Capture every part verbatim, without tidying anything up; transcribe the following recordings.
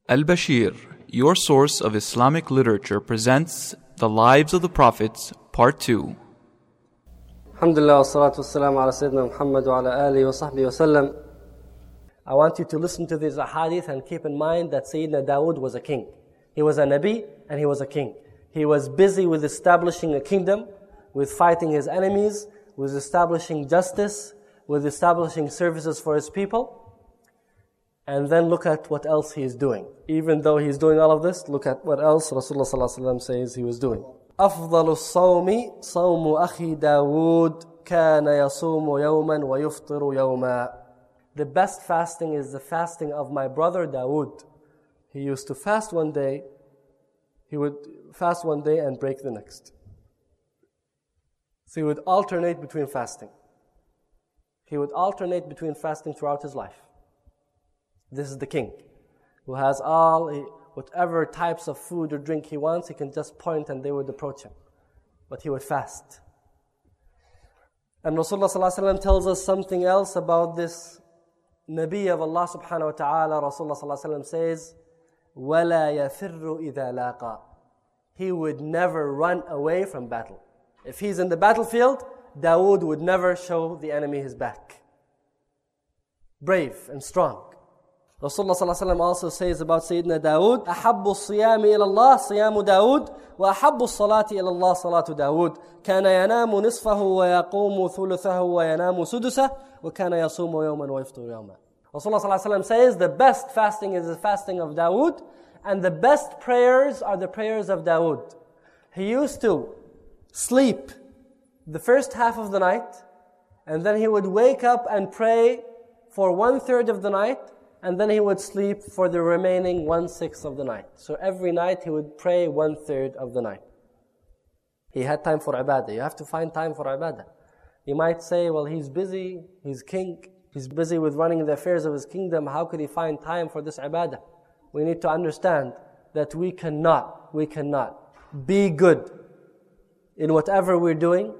Al-Bashir, your source of Islamic literature, presents The Lives of the Prophets, Part two. Alhamdulillah wa salatu wa salam ala Sayyidina Muhammad wa ala alihi wa sahbihi wa sallam. I want you to listen to these ahadith and keep in mind that Sayyidina Dawood was a king. He was a Nabi and he was a king. He was busy with establishing a kingdom, with fighting his enemies, with establishing justice, with establishing services for his people. And then look at what else he is doing. Even though he's doing all of this, look at what else Rasulullah sallallahu alaihi wasallam says he was doing. أفضل الصوم صوم أخي داود كان يصوم يوما ويفطر يوما. The best fasting is the fasting of my brother Dawood. He used to fast one day, he would fast one day and break the next. So he would alternate between fasting. He would alternate between fasting throughout his life. This is the king, who has all, whatever types of food or drink he wants, he can just point and they would approach him. But he would fast. And Rasulullah sallallahu alaihi wasallam tells us something else about this Nabi of Allah subhanahu wa ta'ala. Rasulullah sallallahu alaihi wasallam says, وَلَا يَفِرُّ إِذَا لَاقَى. He would never run away from battle. If he's in the battlefield, Dawood would never show the enemy his back. Brave and strong. Rasulullah sallallahu alaihi wasallam also says about Sayyidina Dawood, أحب الصيام إلى الله صيام داود وأحب الصلاة إلى الله صلاة داود كان ينام نصفه ويقوم ثلثه وينام سدسه وكان يصوم يوما ويفطر يوما. Rasulullah sallallahu alaihi wasallam says the best fasting is the fasting of Dawood, and the best prayers are the prayers of Dawood. He used to sleep the first half of the night, and then he would wake up and pray for one third of the night, and then he would sleep for the remaining one-sixth of the night. So every night he would pray one-third of the night. He had time for ibadah. You have to find time for ibadah. You might say, well, he's busy, he's king, he's busy with running the affairs of his kingdom. How could he find time for this ibadah? We need to understand that we cannot, we cannot be good in whatever we're doing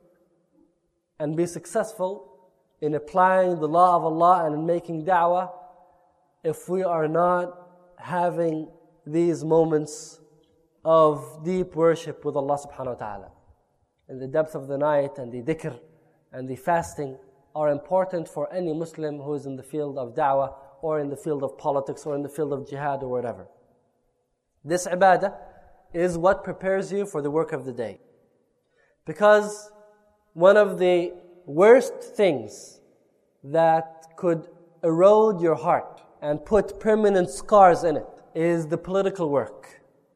and be successful in applying the law of Allah and in making da'wah if we are not having these moments of deep worship with Allah subhanahu wa ta'ala. In the depth of the night and the dhikr and the fasting are important for any Muslim who is in the field of da'wah or in the field of politics or in the field of jihad or whatever. This ibadah is what prepares you for the work of the day. Because one of the worst things that could erode your heart and put permanent scars in it is the political work.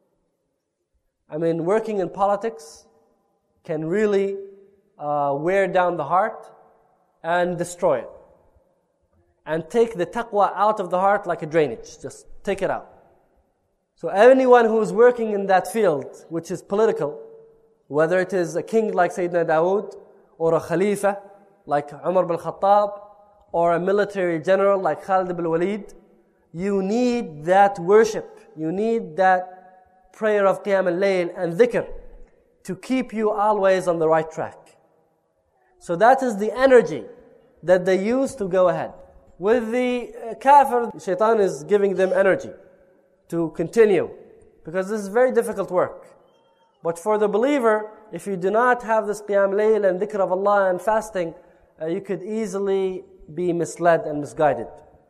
I mean, working in politics can really uh, wear down the heart and destroy it. And take the taqwa out of the heart like a drainage. Just take it out. So anyone who is working in that field, which is political, whether it is a king like Sayyidina Dawood, or a khalifa like Umar bin Khattab, or a military general like Khalid ibn Walid, you need that worship. You need that prayer of Qiyam al-Layl and dhikr to keep you always on the right track. So that is the energy that they use to go ahead. With the uh, kafir, shaitan is giving them energy to continue, because this is very difficult work. But for the believer, if you do not have this Qiyam Layl and dhikr of Allah and fasting, uh, you could easily be misled and misguided.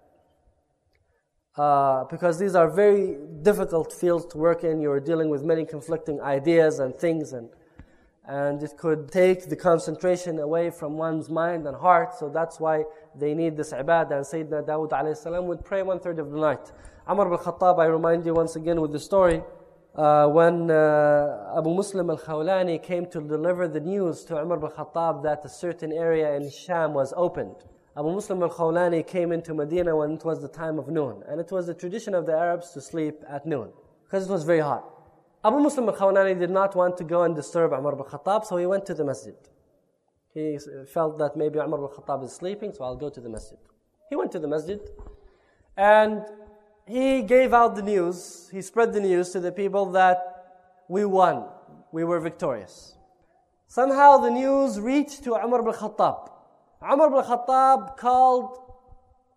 Uh, because these are very difficult fields to work in. You're dealing with many conflicting ideas and things, and and it could take the concentration away from one's mind and heart. So that's why they need this ibadah. And Sayyidina Dawood alayhi salam would pray one third of the night. Umar bin Khattab, I remind you once again with the story, uh, when uh, Abu Muslim al-Khawlani came to deliver the news to Umar bin Khattab that a certain area in Sham was opened. Abu Muslim al-Khawlani came into Medina when it was the time of noon. And it was the tradition of the Arabs to sleep at noon, because it was very hot. Abu Muslim al-Khawlani did not want to go and disturb Umar bin Khattab, so he went to the masjid. He felt that maybe Umar bin Khattab is sleeping, so I'll go to the masjid. He went to the masjid, and he gave out the news, he spread the news to the people that we won, we were victorious. Somehow the news reached to Umar bin Khattab. Umar bin Khattab called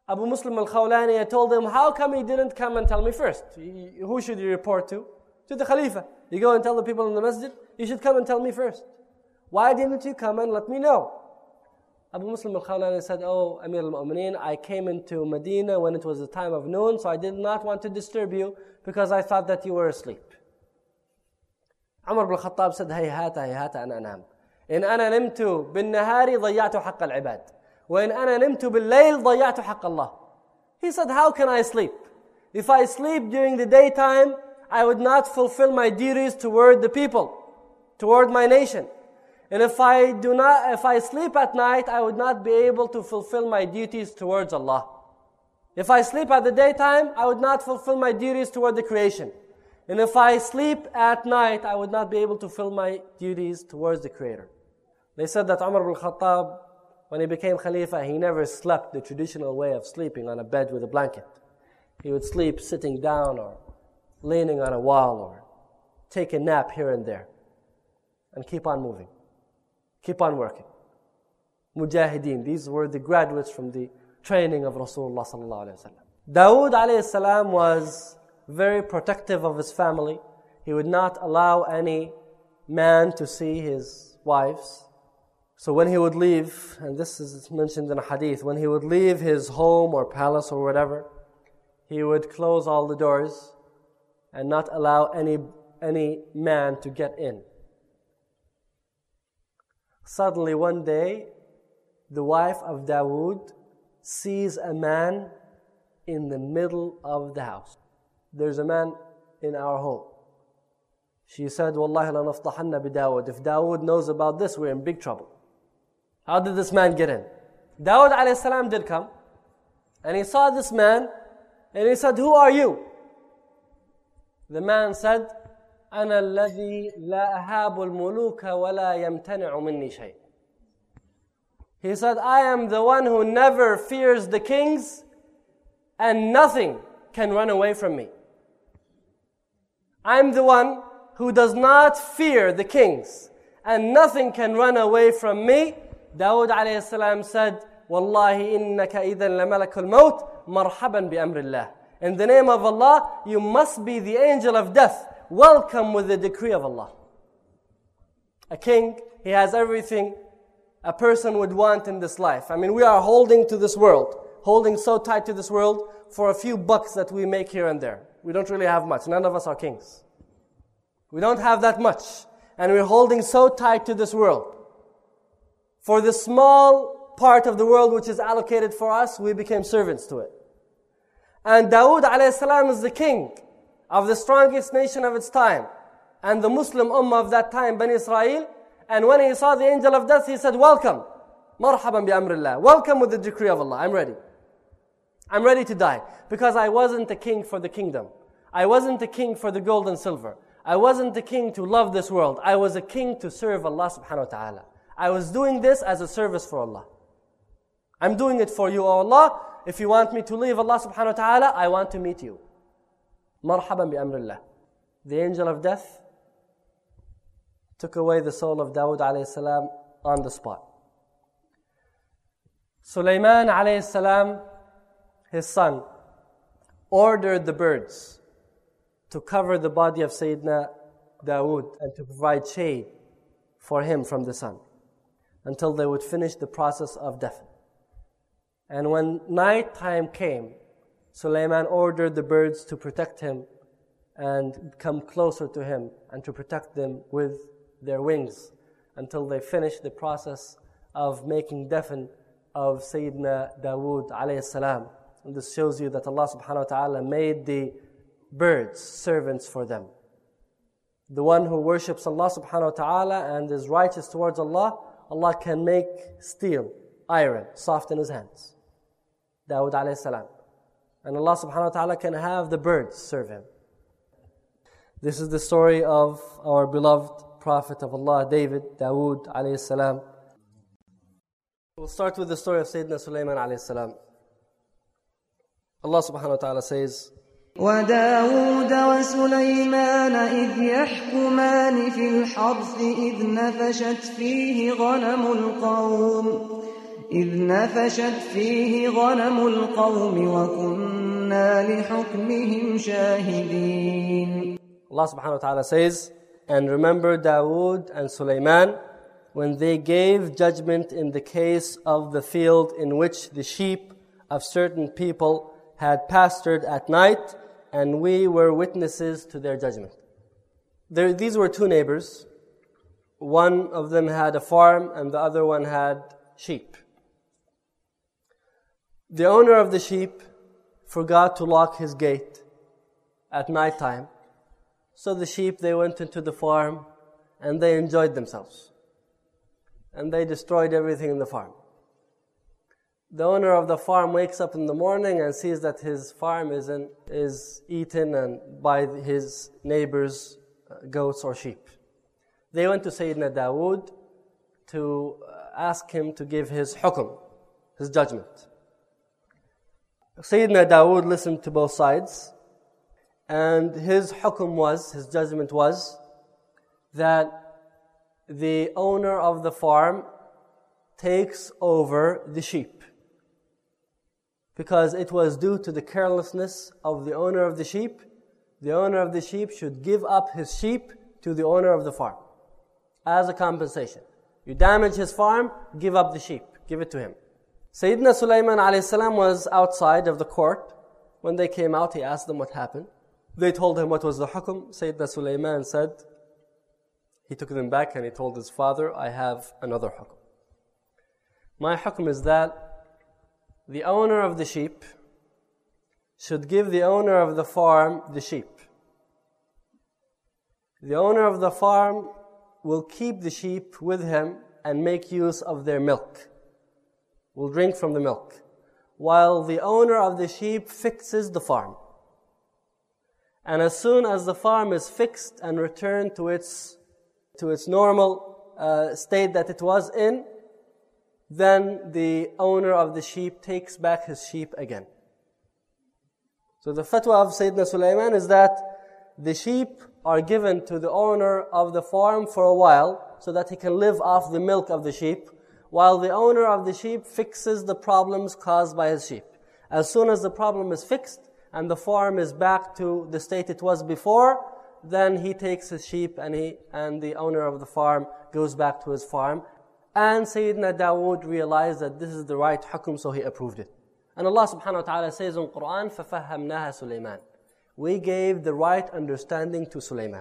Abu Muslim al-Khawlani, I told him, how come he didn't come and tell me first? Who should you report to? To the Khalifa. You go and tell the people in the masjid, you should come and tell me first. Why didn't you come and let me know? Abu Muslim al-Khawlani said, oh, Amir al-Mu'mineen, I came into Medina when it was the time of noon, so I did not want to disturb you because I thought that you were asleep. Umar ibn al-Khattab said, هيهات هيهات أن أنام. إن أنا نمت بالنهار ضيعت حق العباد. وإن أنا نمت بالليل ضيعت حق الله. He said, how can I sleep? If I sleep during the daytime, I would not fulfill my duties toward the people, toward my nation. And if I do not, if I sleep at night, I would not be able to fulfill my duties towards Allah. If I sleep at the daytime, I would not fulfill my duties toward the creation. And if I sleep at night, I would not be able to fulfill my duties towards the Creator. They said that Umar ibn Khattab, when he became Khalifa, he never slept the traditional way of sleeping on a bed with a blanket. He would sleep sitting down or leaning on a wall or take a nap here and there and keep on moving. Keep on working. Mujahideen, these were the graduates from the training of Rasulullah sallallahu alaihi wasallam. Dawood alayhi salam was very protective of his family. He would not allow any man to see his wives. So when he would leave, and this is mentioned in a hadith, when he would leave his home or palace or whatever, he would close all the doors and not allow any, any man to get in. Suddenly one day, the wife of Dawood sees a man in the middle of the house. There's a man in our home. She said, Wallahi la naftahanna bi Dawood. If Dawood knows about this, we're in big trouble. How did this man get in? Dawood alayhi salam did come, and he saw this man, and he said, who are you? The man said, أنا الذي لا أهاب الملوك ولا يمتنع مني شيء. He said, I am the one who never fears the kings, and nothing can run away from me. I'm the one who does not fear the kings, and nothing can run away from me. Dawood alayhi salam said, Wallahi innaka idhan lamalakul maut marhaban bi amrillah. In the name of Allah, you must be the angel of death. Welcome with the decree of Allah. A king, he has everything a person would want in this life. I mean, we are holding to this world, holding so tight to this world for a few bucks that we make here and there. We don't really have much. None of us are kings. We don't have that much. And we're holding so tight to this world. For the small part of the world which is allocated for us, we became servants to it. And Dawood alayhi salam is the king of the strongest nation of its time, and the Muslim ummah of that time, Bani Israel. And when he saw the angel of death, he said, welcome, marhaban bi amrillah, welcome with the decree of Allah, I'm ready. I'm ready to die, because I wasn't a king for the kingdom. I wasn't a king for the gold and silver. I wasn't a king to love this world. I was a king to serve Allah subhanahu wa ta'ala. I was doing this as a service for Allah. I'm doing it for you, O Allah. If you want me to leave Allah subhanahu wa ta'ala, I want to meet you. Marhaban bi amrillah. The angel of death took away the soul of Dawood alayhi salam on the spot. Sulaiman alayhi salam, his son, ordered the birds to cover the body of Sayyidina Dawood and to provide shade for him from the sun until they would finish the process of death. And when night time came, Sulaiman ordered the birds to protect him and come closer to him and to protect them with their wings until they finished the process of making defn of Sayyidina Dawood alayhi salam. And this shows you that Allah subhanahu wa ta'ala made the birds servants for them. The one who worships Allah subhanahu wa ta'ala and is righteous towards Allah, Allah can make steel, iron, soft in His hands. Dawood alayhi salam. And Allah subhanahu wa ta'ala can have the birds serve him. This is the story of our beloved Prophet of Allah, David, Dawood alayhi salam. We'll start with the story of Sayyidina Sulaiman alayhi salam. Allah subhanahu wa ta'ala says, وداود وسليمان إذ يحكمان في الحرث إذ نفشت فيه غنم القوم إذ نفشت فيه غنم القوم وكنا لحكمهم شاهدين. Allah subhanahu wa ta'ala says, and remember Dawood and Sulaiman when they gave judgment in the case of the field in which the sheep of certain people had pastured at night, and we were witnesses to their judgment. There, these were two neighbors. One of them had a farm and the other one had sheep. The owner of the sheep forgot to lock his gate at night time. So the sheep, they went into the farm and they enjoyed themselves. And they destroyed everything in the farm. The owner of the farm wakes up in the morning and sees that his farm is, in, is eaten and by his neighbors' goats or sheep. They went to Sayyidina Dawood to ask him to give his hukum, his judgment. Sayyidina Dawood listened to both sides, and his hukum was, his judgment was, that the owner of the farm takes over the sheep. Because it was due to the carelessness of the owner of the sheep, the owner of the sheep should give up his sheep to the owner of the farm as a compensation. You damage his farm, give up the sheep, give it to him. Sayyidina Sulaiman alayhi salam was outside of the court. When they came out, he asked them what happened. They told him what was the hukum. Sayyidina Sulaiman said, he took them back and he told his father, I have another hukum. My hukum is that the owner of the sheep should give the owner of the farm the sheep. The owner of the farm will keep the sheep with him and make use of their milk. Will drink from the milk. While the owner of the sheep fixes the farm. And as soon as the farm is fixed and returned to its, to its normal uh, state that it was in, then the owner of the sheep takes back his sheep again. So the fatwa of Sayyidina Sulaiman is that the sheep are given to the owner of the farm for a while so that he can live off the milk of the sheep, while the owner of the sheep fixes the problems caused by his sheep. As soon as the problem is fixed and the farm is back to the state it was before, then he takes his sheep and he and the owner of the farm goes back to his farm. And Sayyidina Dawood realized that this is the right hukum, so he approved it. And Allah subhanahu wa ta'ala says in Quran, فَفَهَّمْنَاهَ Sulaiman. We gave the right understanding to Sulaiman.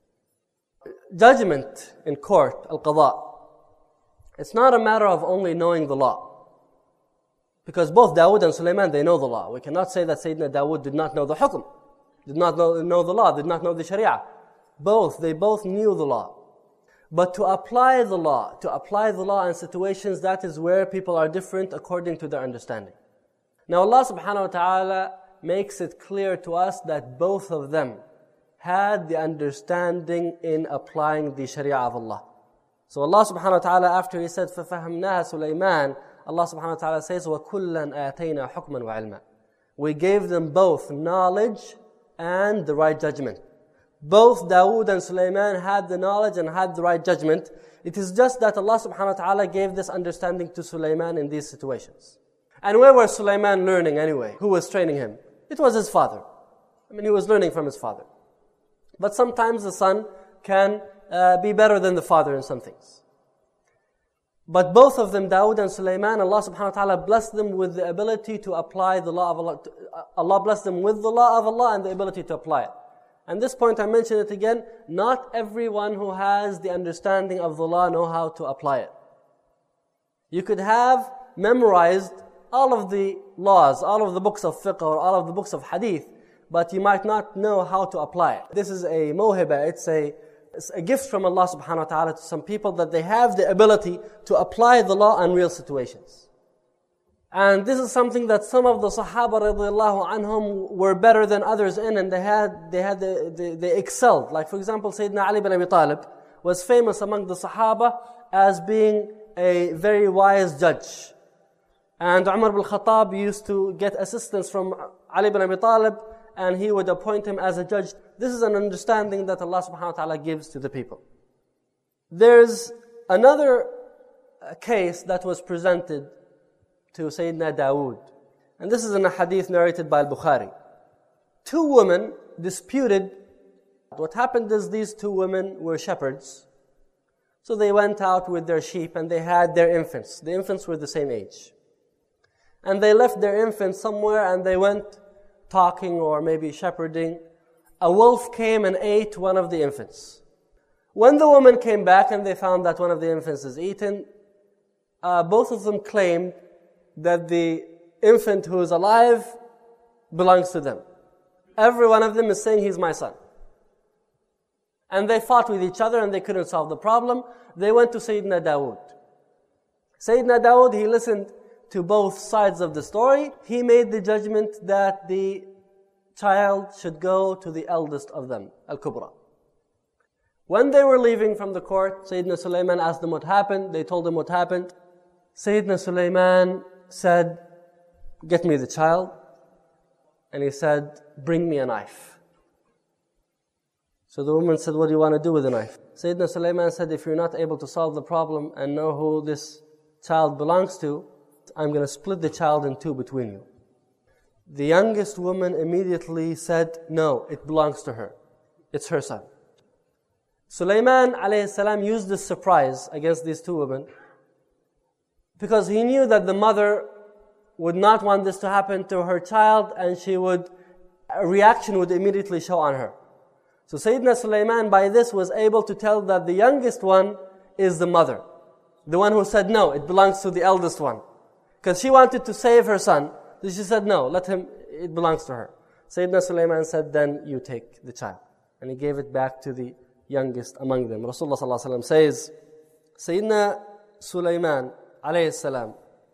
Judgment in court, al-qada, it's not a matter of only knowing the law. Because both Dawood and Sulaiman, they know the law. We cannot say that Sayyidina Dawood did not know the hukum, did not know, know the law, did not know the sharia. Both, they both knew the law. But to apply the law, to apply the law in situations, that is where people are different according to their understanding. Now Allah subhanahu wa ta'ala makes it clear to us that both of them had the understanding in applying the sharia of Allah. So Allah subhanahu wa ta'ala, after He said, فَفَهَمْنَاهَ Sulaiman, Allah subhanahu wa ta'ala says, وَكُلًّا آتَيْنَا حُكْمًا وَعِلْمًا. We gave them both knowledge and the right judgment. Both Dawood and Sulaiman had the knowledge and had the right judgment. It is just that Allah subhanahu wa ta'ala gave this understanding to Sulaiman in these situations. And where was Sulaiman learning anyway? Who was training him? It was his father. I mean, he was learning from his father. But sometimes the son can uh, be better than the father in some things. But both of them, Dawood and Sulaiman, Allah subhanahu wa ta'ala blessed them with the ability to apply the law of Allah. Allah blessed them with the law of Allah and the ability to apply it. And this point, I mention it again, not everyone who has the understanding of the law know how to apply it. You could have memorized all of the laws, all of the books of fiqh or all of the books of hadith, but you might not know how to apply it. This is a mawhiba, it's a, it's a gift from Allah subhanahu wa ta'ala to some people that they have the ability to apply the law in real situations. And this is something that some of the Sahaba radiallahu anhum were better than others in, and they had, they had, the, they, they excelled. Like for example, Sayyidina Ali bin Abi Talib was famous among the Sahaba as being a very wise judge. And Umar bin Khattab used to get assistance from Ali bin Abi Talib, and he would appoint him as a judge. This is an understanding that Allah subhanahu wa ta'ala gives to the people. There's another case that was presented to Sayyidina Dawood. And this is in a hadith narrated by Al-Bukhari. Two women disputed. What happened is these two women were shepherds. So they went out with their sheep and they had their infants. The infants were the same age. And they left their infants somewhere and they went talking or maybe shepherding. A wolf came and ate one of the infants. When the woman came back and they found that one of the infants is eaten, uh, both of them claimed that the infant who is alive belongs to them. Every one of them is saying, he's my son. And they fought with each other and they couldn't solve the problem. They went to Sayyidina Dawood. Sayyidina Dawood, he listened to both sides of the story. He made the judgment that the child should go to the eldest of them, Al-Kubra. When they were leaving from the court, Sayyidina Sulaiman asked them what happened. They told him what happened. Sayyidina Sulaiman said, get me the child. And he said, bring me a knife. So the woman said, what do you want to do with a knife? Sayyidina Sulaiman said, if you're not able to solve the problem and know who this child belongs to, I'm going to split the child in two between you. The youngest woman immediately said, no, it belongs to her. It's her son. Sulaiman alayhi salam used this surprise against these two women because he knew that the mother would not want this to happen to her child and she would, a reaction would immediately show on her. So Sayyidina Sulaiman by this was able to tell that the youngest one is the mother. The one who said, no, it belongs to the eldest one. Because she wanted to save her son. So she said, no, let him, it belongs to her. Sayyidina Sulaiman said, then you take the child. And he gave it back to the youngest among them. Rasulullah sallallahu alaihi wasallam says, Sayyidina Sulaiman alayhi salam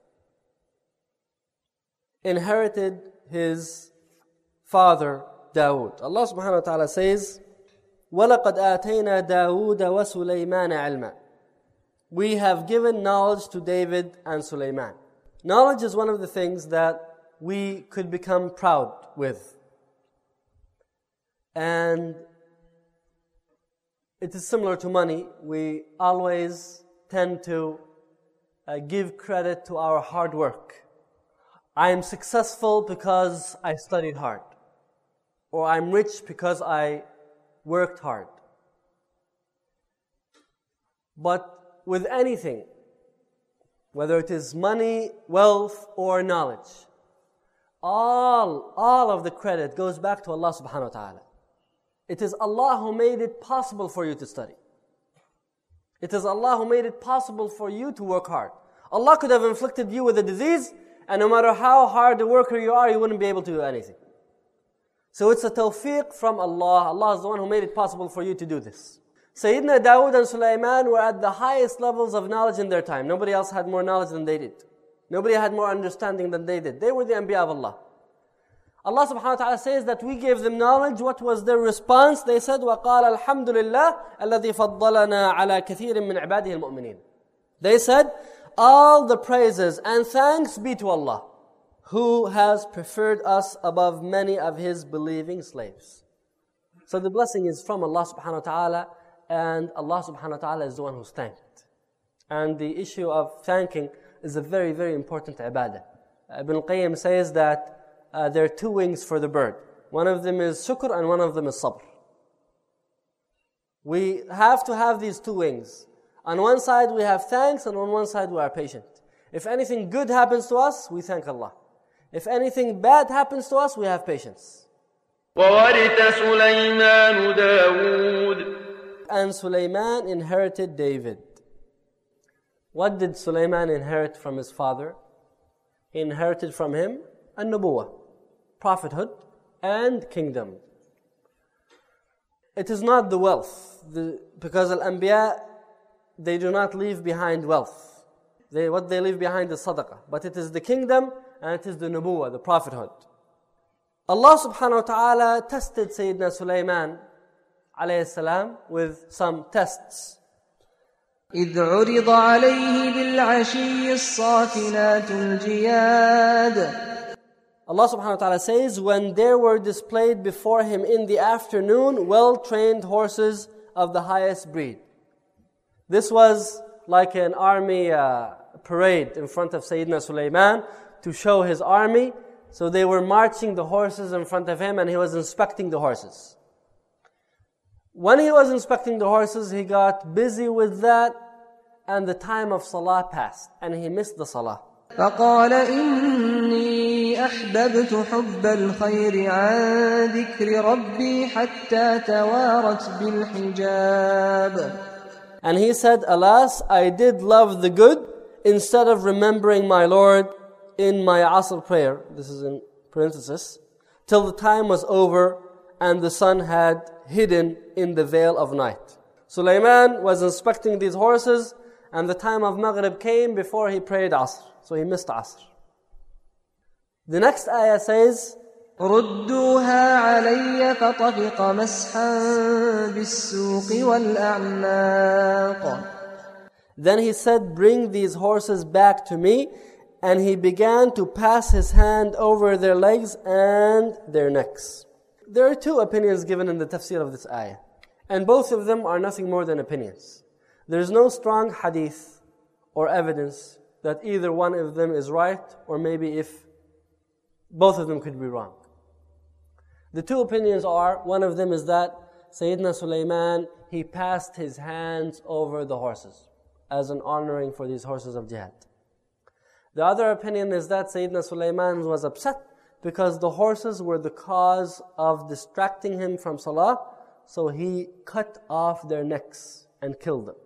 inherited his father Dawood. Allah subhanahu wa ta'ala says, وَلَقَدْ آتَيْنَا دَاوُودَ وَسُلَيْمَانَ عِلْمًا. We have given knowledge to David and Sulaiman. Knowledge is one of the things that we could become proud with. And it is similar to money. We always tend to uh, give credit to our hard work. I am successful because I studied hard. Or I'm rich because I worked hard. But with anything, whether it is money, wealth, or knowledge, all, all of the credit goes back to Allah subhanahu wa ta'ala. It is Allah who made it possible for you to study. It is Allah who made it possible for you to work hard. Allah could have inflicted you with a disease, and no matter how hard a worker you are, you wouldn't be able to do anything. So it's a tawfiq from Allah. Allah is the one who made it possible for you to do this. Sayyidina Dawood and Sulaiman were at the highest levels of knowledge in their time. Nobody else had more knowledge than they did. Nobody had more understanding than they did. They were the Anbiya of Allah. Allah subhanahu wa ta'ala says that we gave them knowledge. What was their response? They said, وَقَالَ الْحَمْدُ لِلَّهِ الَّذِي فَضَّلَنَا عَلَى كَثِيرٍ مِّنْ عِبَادِهِ الْمُؤْمِنِينَ. They said, all the praises and thanks be to Allah, who has preferred us above many of His believing slaves. So the blessing is from Allah subhanahu wa ta'ala, and Allah subhanahu wa ta'ala is the one who's thanked. And the issue of thanking is a very, very important ibadah. Ibn al-Qayyim says that uh, there are two wings for the bird. One of them is shukr and one of them is sabr. We have to have these two wings. On one side we have thanks, and on one side we are patient. If anything good happens to us, we thank Allah. If anything bad happens to us, we have patience. وَوَرِثَ سُلَيْمَانُ دَاوُودَ. And Sulaiman inherited David. What did Sulaiman inherit from his father? He inherited from him an-nubuwah, prophethood, and kingdom. It is not the wealth, the, because al-anbiya, they do not leave behind wealth. They, what they leave behind is sadaqah. But it is the kingdom, and it is the nubuwah, the prophethood. Allah subhanahu wa ta'ala tested Sayyidina Sulaiman alayhi salam with some tests. إذ عرض عليه بالعشي الصافنات الجياد. Allah subhanahu wa ta'ala says, when there were displayed before him in the afternoon well-trained horses of the highest breed. This was like an army uh, parade in front of Sayyidina Sulaiman to show his army. So they were marching the horses in front of him and he was inspecting the horses. When he was inspecting the horses, he got busy with that and the time of Salah passed and he missed the Salah. فقال إني أحببت حب الخير عن ذكر ربي حتى توارت بالحجاب. And he said, alas, I did love the good instead of remembering my Lord in my Asr prayer, this is in parenthesis, till the time was over and the sun had hidden in the veil of night. Sulaiman was inspecting these horses and the time of Maghrib came before he prayed Asr. So he missed Asr. The next ayah says, ردوها علي فطفق مسحا بالسوق والأعناق. Then he said, bring these horses back to me. And he began to pass his hand over their legs and their necks. There are two opinions given in the tafsir of this ayah. And both of them are nothing more than opinions. There is no strong hadith or evidence that either one of them is right, or maybe if both of them could be wrong. The two opinions are, one of them is that Sayyidina Sulaiman, he passed his hands over the horses as an honoring for these horses of jihad. The other opinion is that Sayyidina Sulaiman was upset because the horses were the cause of distracting him from Salah, so he cut off their necks and killed them.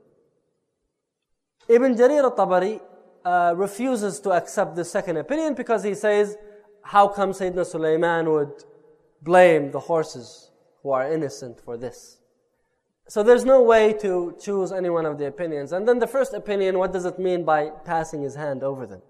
Ibn Jarir al-Tabari uh, refuses to accept the second opinion because he says, how come Sayyidina Sulaiman would blame the horses who are innocent for this? So there's no way to choose any one of the opinions. And then the first opinion, what does it mean by passing his hand over them?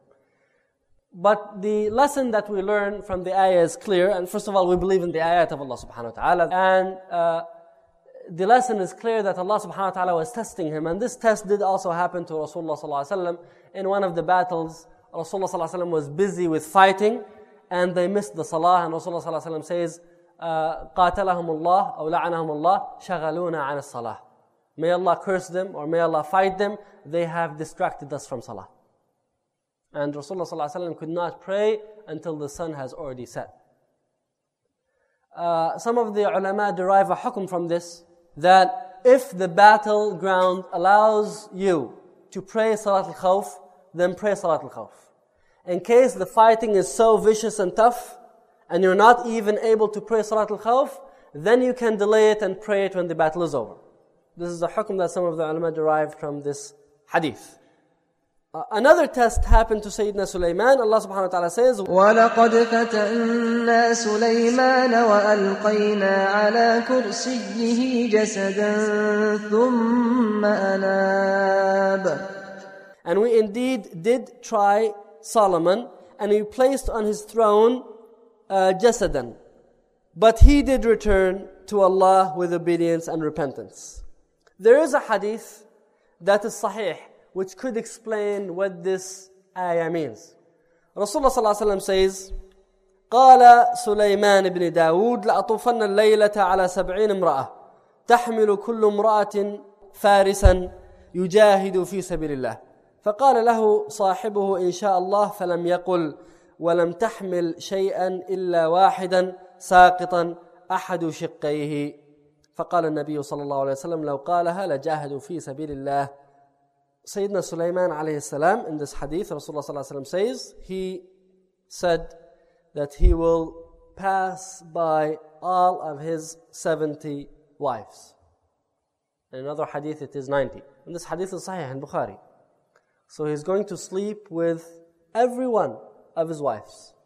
But the lesson that we learn from the ayah is clear. And first of all, we believe in the ayat of Allah subhanahu wa ta'ala. And uh, the lesson is clear that Allah subhanahu wa ta'ala was testing him. And this test did also happen to Rasulullah sallallahu alaihi wasallam. In one of the battles, Rasulullah sallallahu alaihi wasallam was busy with fighting. And they missed the salah. And Rasulullah sallallahu alaihi wasallam says, قاتلهم الله أو لعنهم الله شغلونا عن الصلاة. May Allah curse them or may Allah fight them. They have distracted us from salah. And Rasulullah sallallahu alaihi wasallam could not pray until the sun has already set. Uh, some of the ulama derive a hukm from this, that if the battleground allows you to pray Salat al-Khawf, then pray Salat al-Khawf. In case the fighting is so vicious and tough, and you're not even able to pray Salat al-Khawf, then you can delay it and pray it when the battle is over. This is a hukm that some of the ulama derived from this hadith. Uh, another test happened to Sayyidina Sulaiman. Allah subhanahu wa ta'ala says, وَلَقَدْ فَتَنَّا سُلَيْمَانَ وَأَلْقَيْنَا عَلَى كُرْسِيِّهِ جَسَدًا ثُمَّ أَنَابَ. And we indeed did try Solomon, and we placed on his throne uh, jasadan. But he did return to Allah with obedience and repentance. There is a hadith that is sahih, which could explain what this ayah means. Rasulullah sallallahu alaihi wasallam says, قال سليمان بن داود لأطوفن الليلة على سبعين امرأة تحمل كل امرأة فارسا يجاهد في سبيل الله. فقال له صاحبه إن شاء الله فلم يقل ولم تحمل شيئا إلا واحدا ساقطا أحد شقيه. فقال النبي صلى الله عليه وسلم لو قالها لجاهدوا في سبيل الله. Sayyidina Sulaiman alayhi salam, in this hadith, Rasulullah sallallahu alayhi wa sallam says, he said that he will pass by all of his seventy wives. In another hadith it is ninety. And this hadith is sahih in Bukhari. So he's going to sleep with every one of his wives.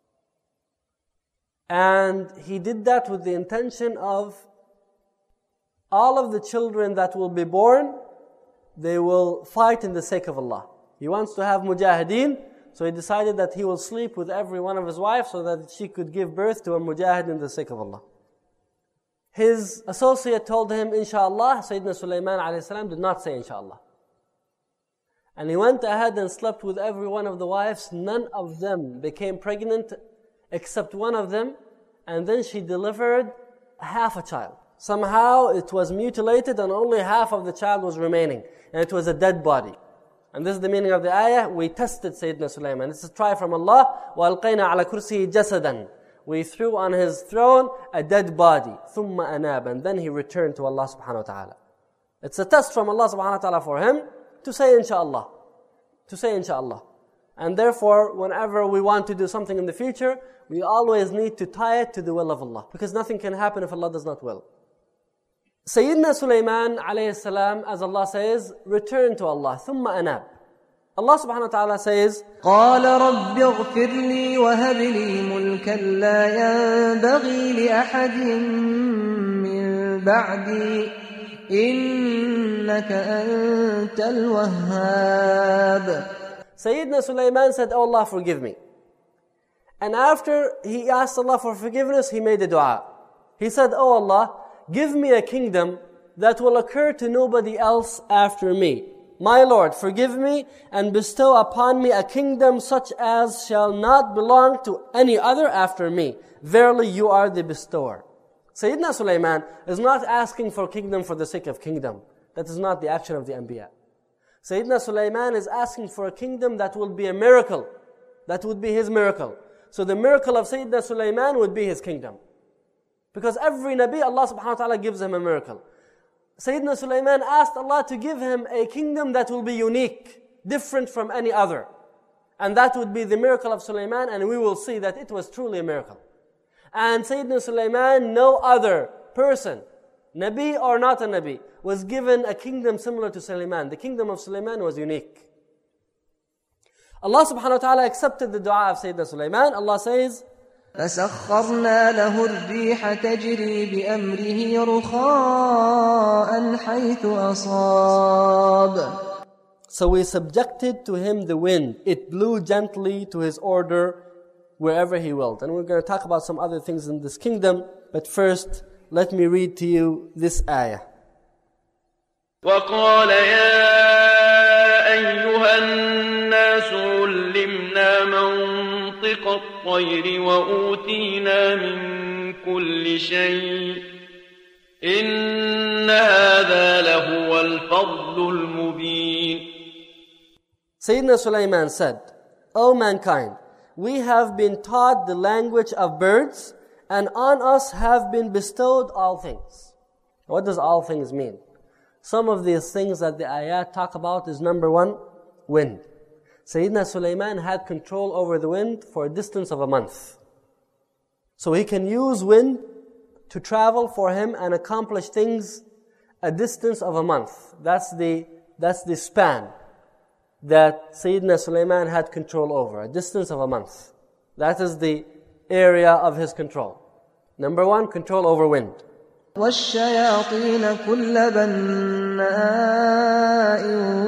And he did that with the intention of all of the children that will be born, they will fight in the sake of Allah. He wants to have mujahideen, so he decided that he will sleep with every one of his wives so that she could give birth to a mujahid in the sake of Allah. His associate told him, inshallah. Sayyidina Sulaiman alayhi salam did not say inshallah. And he went ahead and slept with every one of the wives. None of them became pregnant except one of them. And then she delivered half a child. Somehow it was mutilated and only half of the child was remaining. And it was a dead body. And this is the meaning of the ayah. We tested Sayyidina Sulaiman. It's a try from Allah. وَأَلْقَيْنَا عَلَى كُرْسِهِ جَسَدًا. We threw on his throne a dead body. ثُمَّ أَنَابًا. And then he returned to Allah subhanahu wa ta'ala. It's a test from Allah subhanahu wa ta'ala for him to say inshaAllah. To say inshaAllah. And therefore, whenever we want to do something in the future, we always need to tie it to the will of Allah. Because nothing can happen if Allah does not will. Sayyidina Sulaiman alayhi salam, as Allah says, returned to Allah. ثُمَّ أَنَابًا. Allah subhanahu wa ta'ala says, قال رب اغفر لي وهب لي ملكا لا ينبغي لأحد من بعدي إنك أنت الوهاب. Sayyidina Sulaiman said, Oh Allah, forgive me. And after he asked Allah for forgiveness, he made a dua. He said, Oh Allah, give me a kingdom that will occur to nobody else after me. My Lord, forgive me and bestow upon me a kingdom such as shall not belong to any other after me. Verily, you are the bestower. Sayyidina Sulaiman is not asking for kingdom for the sake of kingdom. That is not the action of the Anbiya. Sayyidina Sulaiman is asking for a kingdom that will be a miracle. That would be his miracle. So the miracle of Sayyidina Sulaiman would be his kingdom. Because every Nabi, Allah subhanahu wa ta'ala gives him a miracle. Sayyidina Sulaiman asked Allah to give him a kingdom that will be unique, different from any other. And that would be the miracle of Sulaiman, and we will see that it was truly a miracle. And Sayyidina Sulaiman, no other person, Nabi or not a Nabi, was given a kingdom similar to Sulaiman. The kingdom of Sulaiman was unique. Allah subhanahu wa ta'ala accepted the dua of Sayyidina Sulaiman. Allah says, فسخرنا له الريح تجري بأمره رخاء حيث أصاب. So we subjected to him the wind. It blew gently to his order wherever he willed. And we're going to talk about some other things in this kingdom. But first, let me read to you this ayah. وقال يا أيها الناس علمنا منطق الطير وأوتينا من كل شيء إن هذا لهو الفضل المبين. Sayyidina Sulaiman said, O mankind, we have been taught the language of birds, and on us have been bestowed all things. What does all things mean? Some of these things that the ayat talk about is number one, wind. Sayyidina Sulaiman had control over the wind for a distance of a month. So he can use wind to travel for him and accomplish things a distance of a month. That's the, that's the span that Sayyidina Sulaiman had control over, a distance of a month. That is the area of his control. Number one, control over wind. وَالشَّيَاطِينَ كُلَّ بَنَّاءٍ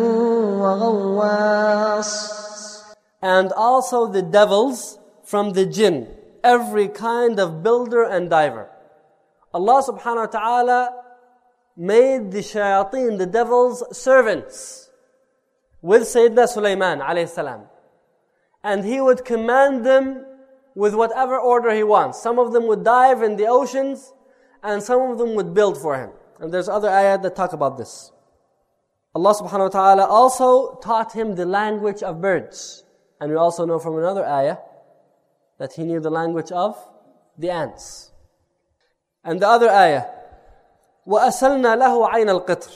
وَغَوَّاصٍ. And also the devils from the jinn, every kind of builder and diver. Allah subhanahu wa ta'ala made the shayateen, the devils, servants with Sayyidina Sulaiman alayhi salam. And he would command them with whatever order he wants. Some of them would dive in the oceans, and some of them would build for him. And there's other ayat that talk about this. Allah subhanahu wa ta'ala also taught him the language of birds. And we also know from another ayah that he knew the language of the ants. And the other ayah, وَأَسَلْنَا لَهُ عَيْنَ الْقِطْرِ.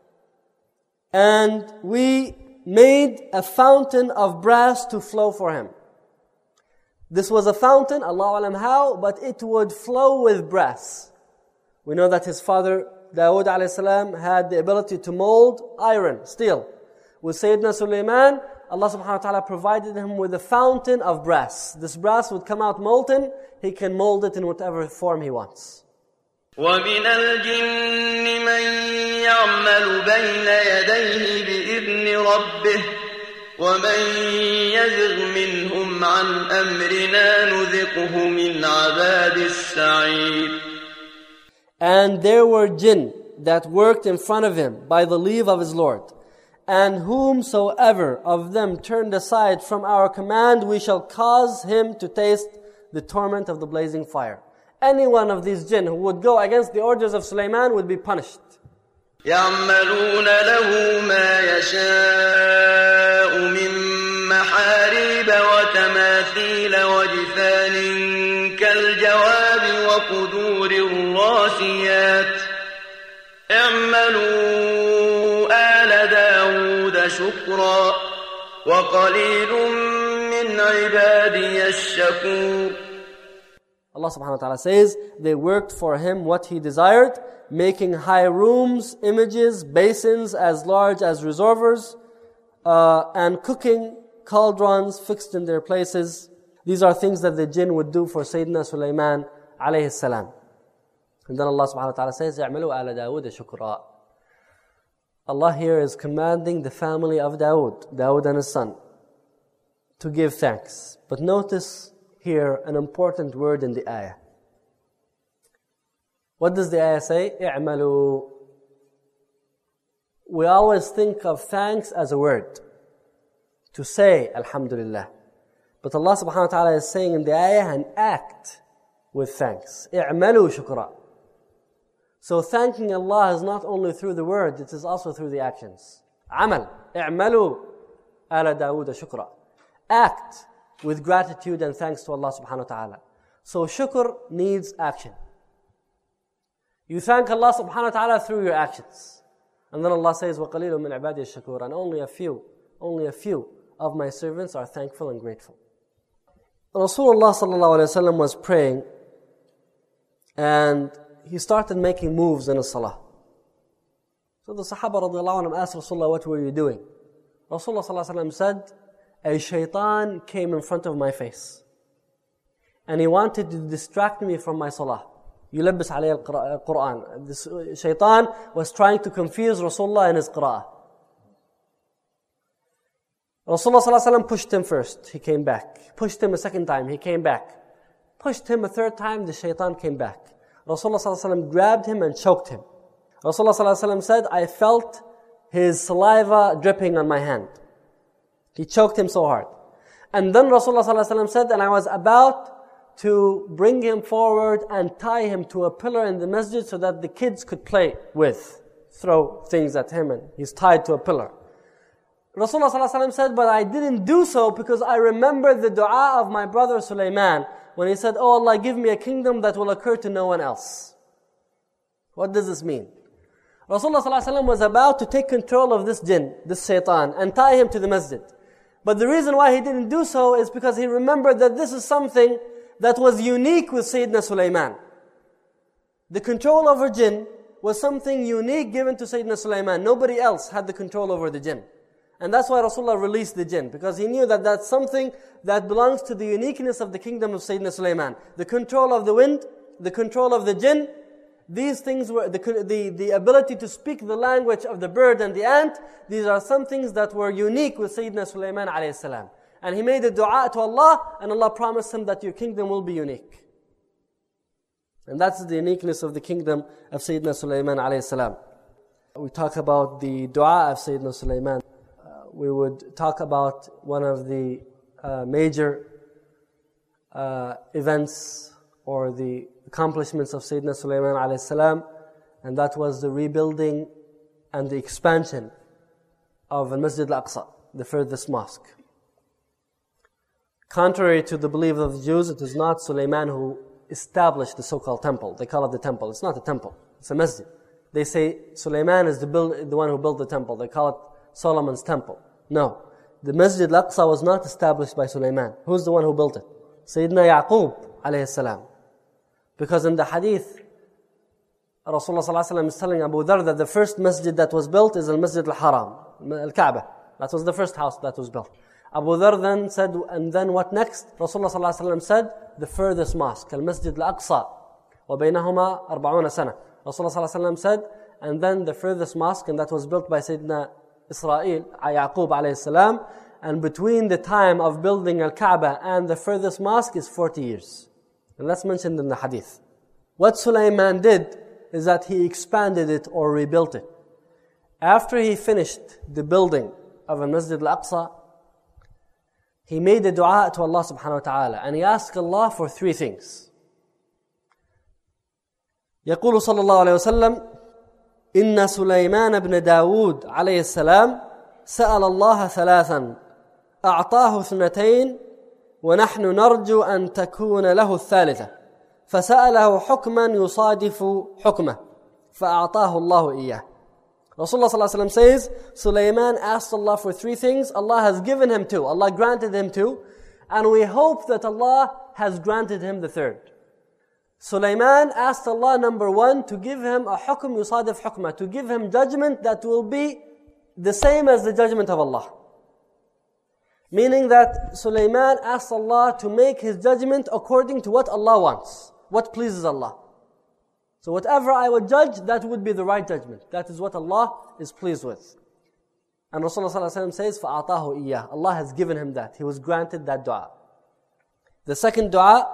And we made a fountain of brass to flow for him. This was a fountain, Allahu alam how, but it would flow with brass. We know that his father, Dawood alayhi salam, had the ability to mold iron, steel. With Sayyidina Sulaiman, Allah subhanahu wa ta'ala provided him with a fountain of brass. This brass would come out molten, he can mold it in whatever form he wants. وَمِنَ الْجِنِّ مَنْ يَعْمَلُ بَيْنَ يَدَيْهِ بِإِذْنِ رَبِّهِ وَمَنْ يَزِغْ مِنْهُمْ عَنْ أَمْرِنَا نُذِقْهُ مِنْ عَذَابِ السَّعِيرِ. And there were jinn that worked in front of him by the leave of his Lord. And whomsoever of them turned aside from our command, we shall cause him to taste the torment of the blazing fire. Any one of these jinn who would go against the orders of Sulaiman would be punished. يعملون له ما يشاء من محاريب وتماثيل وجفان كالجواب وقدور الراسيات اعملوا آل داود شكرا وقليل من عبادي الشكور. Allah subhanahu wa ta'ala says, they worked for him what he desired, making high rooms, images, basins as large as reservoirs, uh, and cooking cauldrons fixed in their places. These are things that the jinn would do for Sayyidina Sulaiman alayhi salam. And then Allah subhanahu wa ta'ala says, اعملوا آل داود شكرا. Allah here is commanding the family of Dawood, Dawood and his son, to give thanks. But notice here an important word in the ayah. What does the ayah say? اعملوا. We always think of thanks as a word, to say Alhamdulillah. But Allah subhanahu wa ta'ala is saying in the ayah, an act with thanks. اعملوا شكرا. So thanking Allah is not only through the word, it is also through the actions. عمل. اعملوا آل داود شكرا. Act with gratitude and thanks to Allah subhanahu wa ta'ala. So shukr needs action. You thank Allah subhanahu wa ta'ala through your actions. And then Allah says, وَقَلِيلٌ مِّنْ عِبَادِي الشَّكُورِ. And only a few, only a few of my servants are thankful and grateful. Rasulullah sallallahu alayhi wa sallam was praying, and he started making moves in his salah. So the Sahaba radiallahu anhum asked Rasulullah, what were you doing? Rasulullah sallallahu alayhi wa sallam said, a shaitan came in front of my face, and he wanted to distract me from my salah. يلبس عليه القرآن. This shaitan was trying to confuse Rasulullah in his qira'ah. Rasulullah sallallahu alayhi wa sallam pushed him first, he came back. Pushed him a second time, he came back. Pushed him a third time, the shaitan came back. Rasulullah sallallahu alayhi wa sallam grabbed him and choked him. Rasulullah sallallahu alayhi wa sallam said, I felt his saliva dripping on my hand. He choked him so hard. And then Rasulullah sallallahu alayhi wa sallam said, and I was about to bring him forward and tie him to a pillar in the masjid so that the kids could play with, throw things at him, and he's tied to a pillar. Rasulullah sallallahu alayhi wa sallam said, but I didn't do so because I remembered the dua of my brother Sulaiman when he said, oh Allah, give me a kingdom that will occur to no one else. What does this mean? Rasulullah sallallahu alayhi wa sallam was about to take control of this jinn, this shaitan, and tie him to the masjid. But the reason why he didn't do so is because he remembered that this is something that was unique with Sayyidina Sulaiman. The control over jinn was something unique given to Sayyidina Sulaiman. Nobody else had the control over the jinn. And that's why Rasulullah released the jinn, because he knew that that's something that belongs to the uniqueness of the kingdom of Sayyidina Sulaiman. The control of the wind, the control of the jinn, these things were, the, the, the ability to speak the language of the bird and the ant, these are some things that were unique with Sayyidina Sulaiman alayhi salam. And he made a dua to Allah, and Allah promised him that your kingdom will be unique. And that's the uniqueness of the kingdom of Sayyidina Sulaiman alayhi salam. We talk about the dua of Sayyidina Sulaiman. We would talk about one of the uh, major uh, events or the accomplishments of Sayyidina Sulaiman alayhi salam, and that was the rebuilding and the expansion of Al-Masjid Al-Aqsa, the furthest mosque. Contrary to the belief of the Jews, it is not Sulaiman who established the so-called temple. They call it the temple. It's not a temple. It's a masjid. They say Sulaiman is the, build, the one who built the temple. They call it Solomon's temple. No. The Masjid Al-Aqsa was not established by Sulaiman. Who's the one who built it? Sayyidina Yaqub alayhi salam. Because in the hadith, Rasulullah sallallahu alayhi wa sallam is telling Abu Dharr that the first masjid that was built is Al-Masjid Al-Haram, Al-Kaaba. That was the first house that was built. Abu Dharr then said, and then what next? Rasulullah sallallahu alayhi wa sallam said, the furthest mosque, Al-Masjid Al-Aqsa. وَبَيْنَهُمَا أَرْبَعُونَ سَنَةً. Rasulullah sallallahu alayhi wa sallam said, and then the furthest mosque, and that was built by Sayyidina Israel, Yaqub alayhi salam, and between the time of building Al-Kaaba and the furthest mosque is forty years. And that's mentioned in the hadith. What Sulaiman did is that he expanded it or rebuilt it. After he finished the building of Al-Masjid Al-Aqsa, he made a dua to Allah subhanahu wa ta'ala, and he asked Allah for three things. يقول صلى الله عليه وسلم إن سليمان بن داود عليه السلام سأل الله ثلاثا أعطاه اثنتين ونحن نرجو أن تكون له الثالثة فسأله حكما يصادف حكمه فأعطاه الله إياه. Rasulullah sallallahu alaihi wasallam says, Sulaiman asked Allah for three things. Allah has given him two. Allah granted him two. And we hope that Allah has granted him the third. Sulaiman asked Allah, number one, to give him a hukm yusadif hukmah, to give him judgment that will be the same as the judgment of Allah. Meaning that Sulaiman asked Allah to make his judgment according to what Allah wants, what pleases Allah. So whatever I would judge, that would be the right judgment. That is what Allah is pleased with. And Rasulullah sallallahu alaihi wasallam says, فَأَعْطَاهُ إِيَّهُ. Allah has given him that. He was granted that dua. The second dua,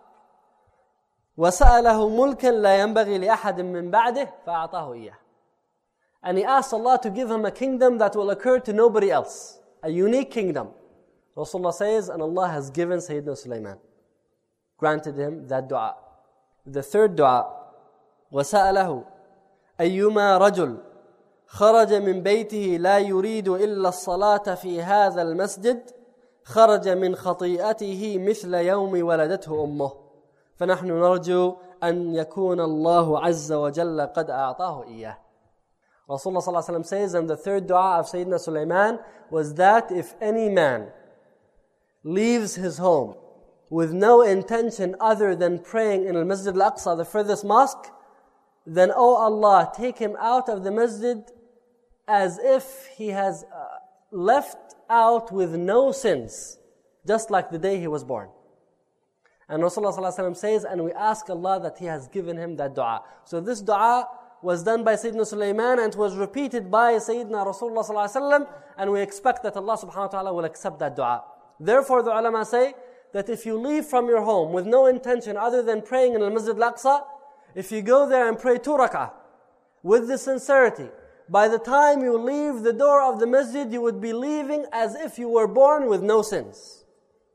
وَسَأَلَهُ مُلْكًا لَا يَنْبَغِي لِأَحَدٍ مِّن بَعْدِهِ فَأَعْطَاهُ إِيَّهُ. And he asked Allah to give him a kingdom that will occur to nobody else. A unique kingdom. Rasulullah says, and Allah has given Sayyidina Sulaiman. Granted him that dua. The third dua, وَسَأَلَهُ أَيُّمَا رَجُلٍ خرج من بيته لا يريد إلا الصلاة في هذا المسجد خرج من خطيئته مثل يوم ولدته أمه فنحن نرجو أن يكون الله عز وجل قد أعطاه إياه. Rasulullah sallallahu alaihi wasallam says, and the third dua of Sayyidina Sulaiman was that if any man leaves his home with no intention other than praying in al-Masjid al-Aqsa, the furthest mosque, then, O Allah, take him out of the masjid as if he has uh, left out with no sins, just like the day he was born. And Rasulullah sallallahu alaihi wasallam says, and we ask Allah that He has given him that dua. So this dua was done by Sayyidina Sulaiman and was repeated by Sayyidina Rasulullah sallallahu alaihi wasallam, and we expect that Allah subhanahu wa ta'ala will accept that dua. Therefore, the ulama say that if you leave from your home with no intention other than praying in al-Masjid al-Aqsa, if you go there and pray two rak'ah with the sincerity, by the time you leave the door of the masjid, you would be leaving as if you were born with no sins.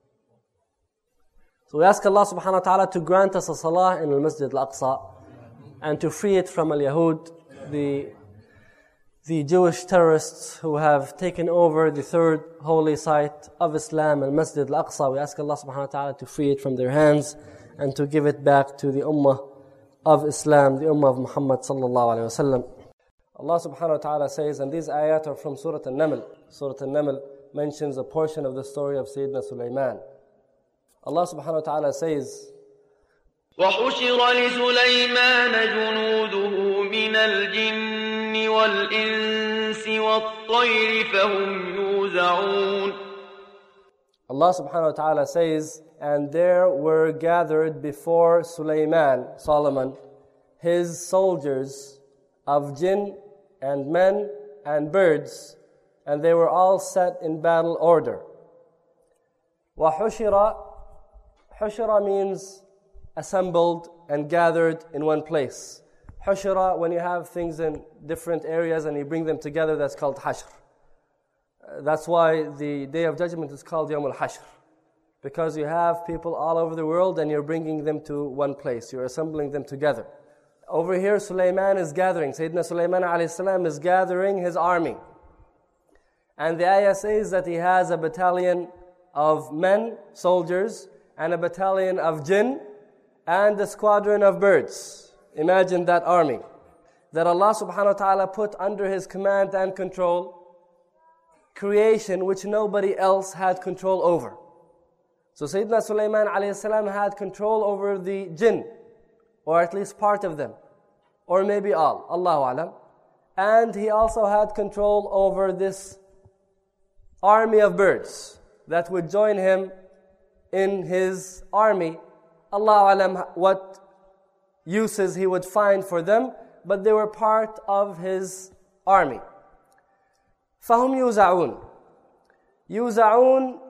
So we ask Allah subhanahu wa ta'ala to grant us a salah in al-Masjid al-Aqsa and to free it from al-Yahud, the, the Jewish terrorists who have taken over the third holy site of Islam, al-Masjid al-Aqsa. We ask Allah subhanahu wa ta'ala to free it from their hands and to give it back to the ummah of Islam, the ummah of Muhammad sallallahu alayhi wa sallam. Allah subhanahu wa ta'ala says, and these ayat are from Surah An-Naml. Surah An-Naml mentions a portion of the story of Sayyidina Sulaiman. Allah subhanahu wa ta'ala says, وحشر لسليمان جنوده من الجن والإنس والطير فهم يوزعون. Allah subhanahu wa ta'ala says, and there were gathered before Sulaiman, Solomon, his soldiers of jinn and men and birds, and they were all set in battle order. وَحُشِرَ Hushira means assembled and gathered in one place. Hushira, when you have things in different areas and you bring them together, that's called hashr. That's why the Day of Judgment is called Yawm al-Hashr. Because you have people all over the world and you're bringing them to one place. You're assembling them together. Over here, Sulaiman is gathering. Sayyidina Sulaiman alayhi salam is gathering his army. And the ayah says that he has a battalion of men, soldiers, and a battalion of jinn, and a squadron of birds. Imagine that army that Allah subhanahu wa ta'ala put under His command and control, creation which nobody else had control over. So Sayyidina Sulaiman alayhi salam had control over the jinn, or at least part of them, or maybe all, Allahu alam. And he also had control over this army of birds that would join him in his army. Allahu alam what uses he would find for them, but they were part of his army. فَهُمْ يُوزَعُونَ يُوزَعُونَ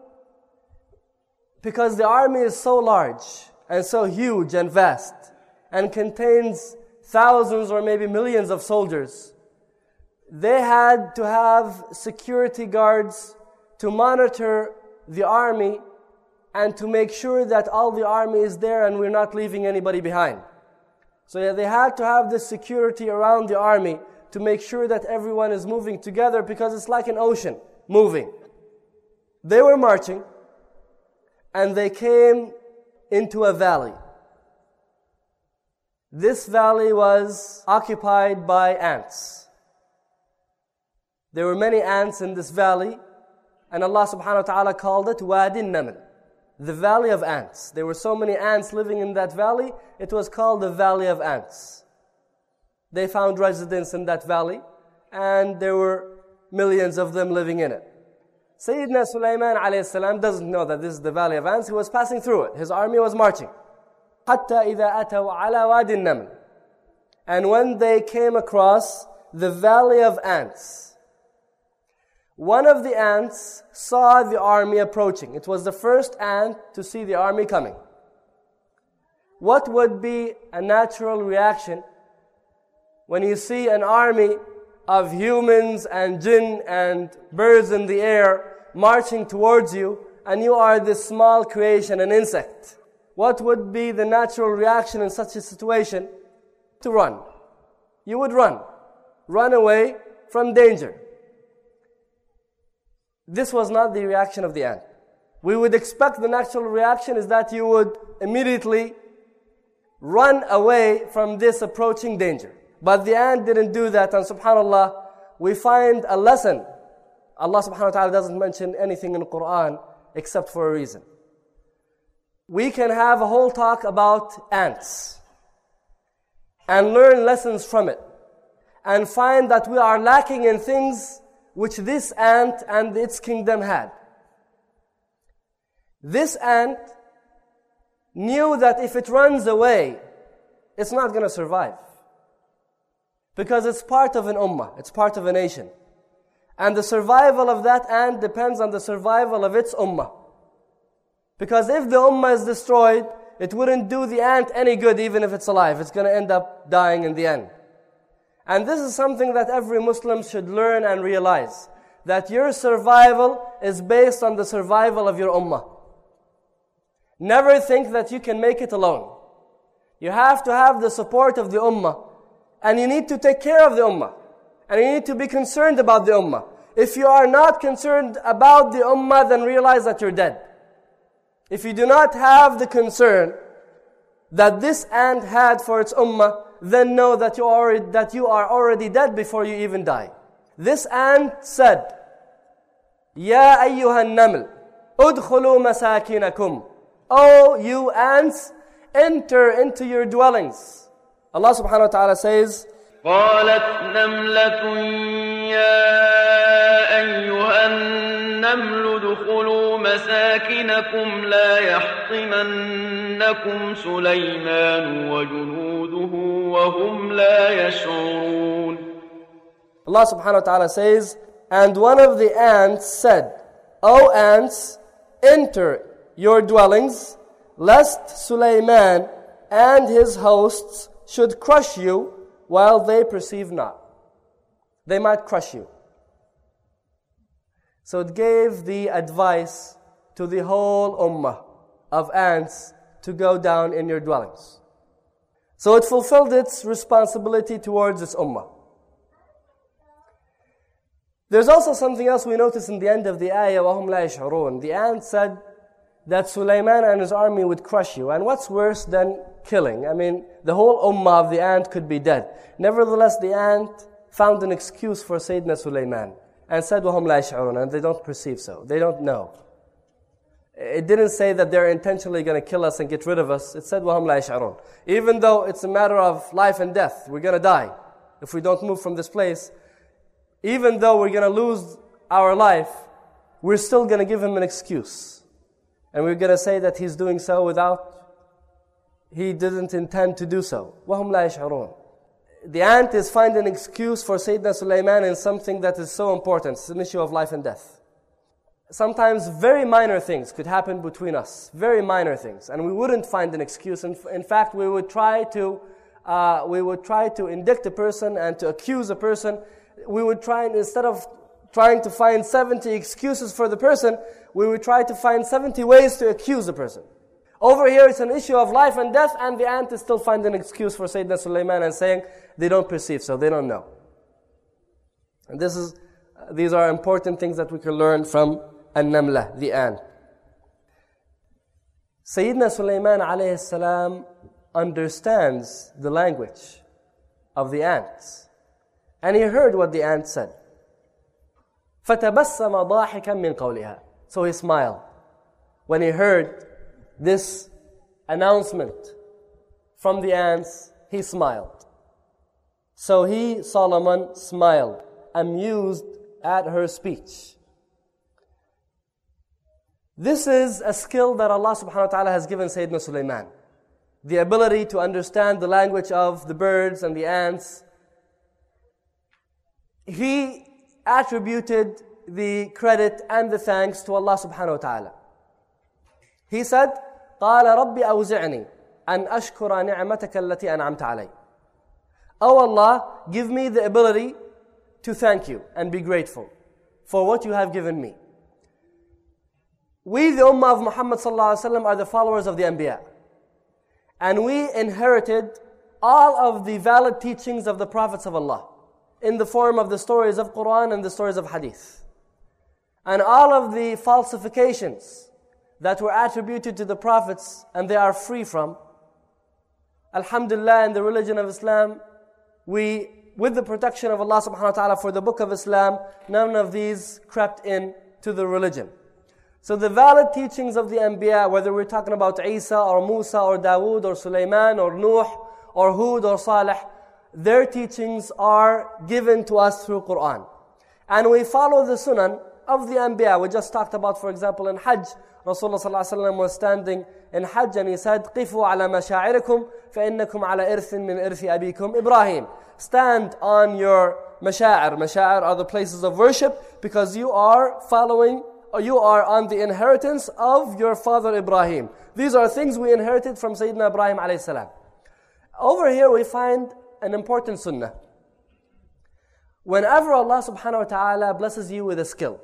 because the army is so large and so huge and vast and contains thousands or maybe millions of soldiers. They had to have security guards to monitor the army and to make sure that all the army is there and we're not leaving anybody behind. So yeah, they had to have this security around the army to make sure that everyone is moving together, because it's like an ocean moving. They were marching, and they came into a valley. This valley was occupied by ants. There were many ants in this valley, and Allah subhanahu wa ta'ala called it Wadi Naml, the valley of ants. There were so many ants living in that valley, it was called the valley of ants. They found residence in that valley, and there were millions of them living in it. Sayyidina Sulaiman alayhi salam doesn't know that this is the valley of ants. He was passing through it. His army was marching. حَتَّى إِذَا أَتَوْا عَلَى وَادِ النَّمْلِ. And when they came across the valley of ants, one of the ants saw the army approaching. It was the first ant to see the army coming. What would be a natural reaction when you see an army of humans and jinn and birds in the air marching towards you, and you are this small creation, an insect? What would be the natural reaction in such a situation? To run. You would run. Run away from danger. This was not the reaction of the ant. We would expect the natural reaction is that you would immediately run away from this approaching danger. But the ant didn't do that, and subhanAllah, we find a lesson. Allah subhanahu wa ta'ala doesn't mention anything in the Quran except for a reason. We can have a whole talk about ants and learn lessons from it, and find that we are lacking in things which this ant and its kingdom had. This ant knew that if it runs away, it's not going to survive. Because it's part of an ummah, it's part of a nation. And the survival of that ant depends on the survival of its ummah. Because if the ummah is destroyed, it wouldn't do the ant any good even if it's alive. It's going to end up dying in the end. And this is something that every Muslim should learn and realize. That your survival is based on the survival of your ummah. Never think that you can make it alone. You have to have the support of the ummah. And you need to take care of the ummah. And you need to be concerned about the ummah. If you are not concerned about the ummah, then realize that you're dead. If you do not have the concern that this ant had for its ummah, then know that you, already, that you are already dead before you even die. This ant said, Ya ayyuhan naml, udkhulu masakinakum. Oh, you ants, enter into your dwellings. Allah subhanahu wa ta'ala says, قالت نملة يا أيها النمل ادخلوا مساكنكم لا يحطمنكم سليمان وجنوده وهم لا يشعرون. Allah subhanahu wa ta'ala says, and one of the ants said, O ants, enter your dwellings, lest Sulaiman and his hosts should crush you while they perceive not. They might crush you. So it gave the advice to the whole ummah of ants to go down in your dwellings. So it fulfilled its responsibility towards its ummah. There's also something else we notice in the end of the ayah, وَهُمْ لَا يَشْعُرُونَ. The ant said that Sulaiman and his army would crush you. And what's worse than killing? I mean, the whole ummah of the ant could be dead. Nevertheless, the ant found an excuse for Sayyidina Sulaiman and said, وَهُمْ لَا يَشْعُرُونَ, and they don't perceive so. They don't know. It didn't say that they're intentionally going to kill us and get rid of us. It said, وَهُمْ لَا يَشْعُرُونَ. Even though it's a matter of life and death, we're going to die if we don't move from this place. Even though we're going to lose our life, we're still going to give him an excuse. And we're going to say that he's doing so without, he didn't intend to do so. وَهُمْ لَا يَشْعُرُونَ. The ant is finding an excuse for Sayyidina Sulaiman in something that is so important. It's an issue of life and death. Sometimes very minor things could happen between us. Very minor things. And we wouldn't find an excuse. In, in fact, we would try to uh, we would try to indict a person and to accuse a person. We would try, instead of trying to find seventy excuses for the person, we would try to find seventy ways to accuse the person. Over here, it's an issue of life and death, and the ant is still finding an excuse for Sayyidina Sulaiman and saying, they don't perceive, so they don't know. And this is, these are important things that we can learn from An-Namlah, the ant. Sayyidina Sulaiman alayhi salam understands the language of the ants. And he heard what the ant said. فَتَبَسَّمَ ضَاحِكًا مِنْ قَوْلِهَا. So he smiled when he heard this announcement from the ants. He smiled. So he, Solomon, smiled, amused at her speech. This is a skill that Allah subhanahu wa ta'ala has given Sayyidina Sulaiman. The ability to understand the language of the birds and the ants. He attributed the credit and the thanks to Allah subhanahu wa ta'ala. He said, قَالَ رَبِّ أَوْزِعْنِي أَنْ أَشْكُرَ نِعْمَتَكَ الَّتِي أَنْعَمْتَ عَلَيْهِ. Oh Allah, give me the ability to thank you and be grateful for what you have given me. We, the Ummah of Muhammad sallallahu alaihi wasallam, are the followers of the Anbiya. And we inherited all of the valid teachings of the prophets of Allah in the form of the stories of Quran and the stories of Hadith. And all of the falsifications that were attributed to the prophets and they are free from, alhamdulillah, in the religion of Islam, we, with the protection of Allah subhanahu wa ta'ala for the book of Islam, none of these crept in to the religion. So the valid teachings of the Anbiya, whether we're talking about Isa or Musa or Dawood or Sulaiman or Nuh or Hud or Salih, their teachings are given to us through Quran. And we follow the sunan of the Anbiya. We just talked about, for example, in Hajj, Rasulullah sallallahu alaihi wasallam was standing in Hajj and he said, قِفُوا عَلَى مَشَاعِرِكُمْ فَإِنَّكُمْ عَلَى إِرْثٍ مِّنْ إِرْثِ أَبِيكُمْ Ibrahim. Stand on your masha'ir. Masha'ir are the places of worship because you are following, or you are on the inheritance of your father Ibrahim. These are things we inherited from Sayyidina Ibrahim alayhi salam. Over here we find an important sunnah. Whenever Allah subhanahu wa ta'ala blesses you with a skill,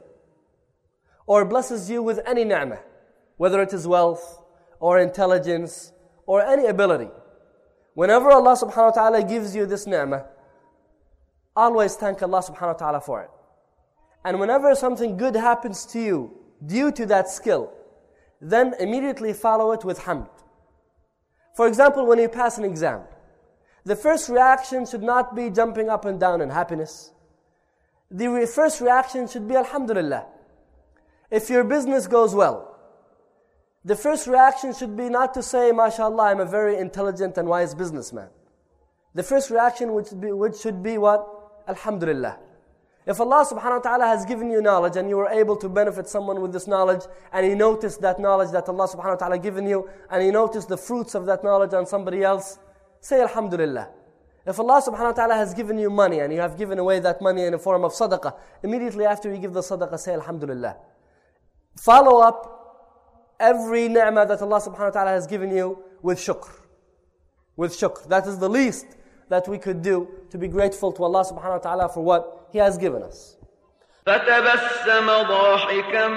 or blesses you with any ni'mah, whether it is wealth, or intelligence, or any ability, whenever Allah subhanahu wa ta'ala gives you this ni'mah, always thank Allah subhanahu wa ta'ala for it. And whenever something good happens to you due to that skill, then immediately follow it with hamd. For example, when you pass an exam, the first reaction should not be jumping up and down in happiness. The re- first reaction should be alhamdulillah. If your business goes well, the first reaction should be not to say, mashallah, I'm a very intelligent and wise businessman. The first reaction which should be, which should be what? Alhamdulillah. If Allah subhanahu wa ta'ala has given you knowledge and you were able to benefit someone with this knowledge, and you notice that knowledge that Allah subhanahu wa ta'ala given you, and you notice the fruits of that knowledge on somebody else, say alhamdulillah. If Allah subhanahu wa ta'ala has given you money and you have given away that money in a form of sadaqah, immediately after you give the sadaqah, say alhamdulillah. Follow up every ni'mah that Allah subhanahu wa ta'ala has given you with shukr. With shukr. That is the least that we could do to be grateful to Allah subhanahu wa ta'ala for what He has given us. فتبسم ضاحكا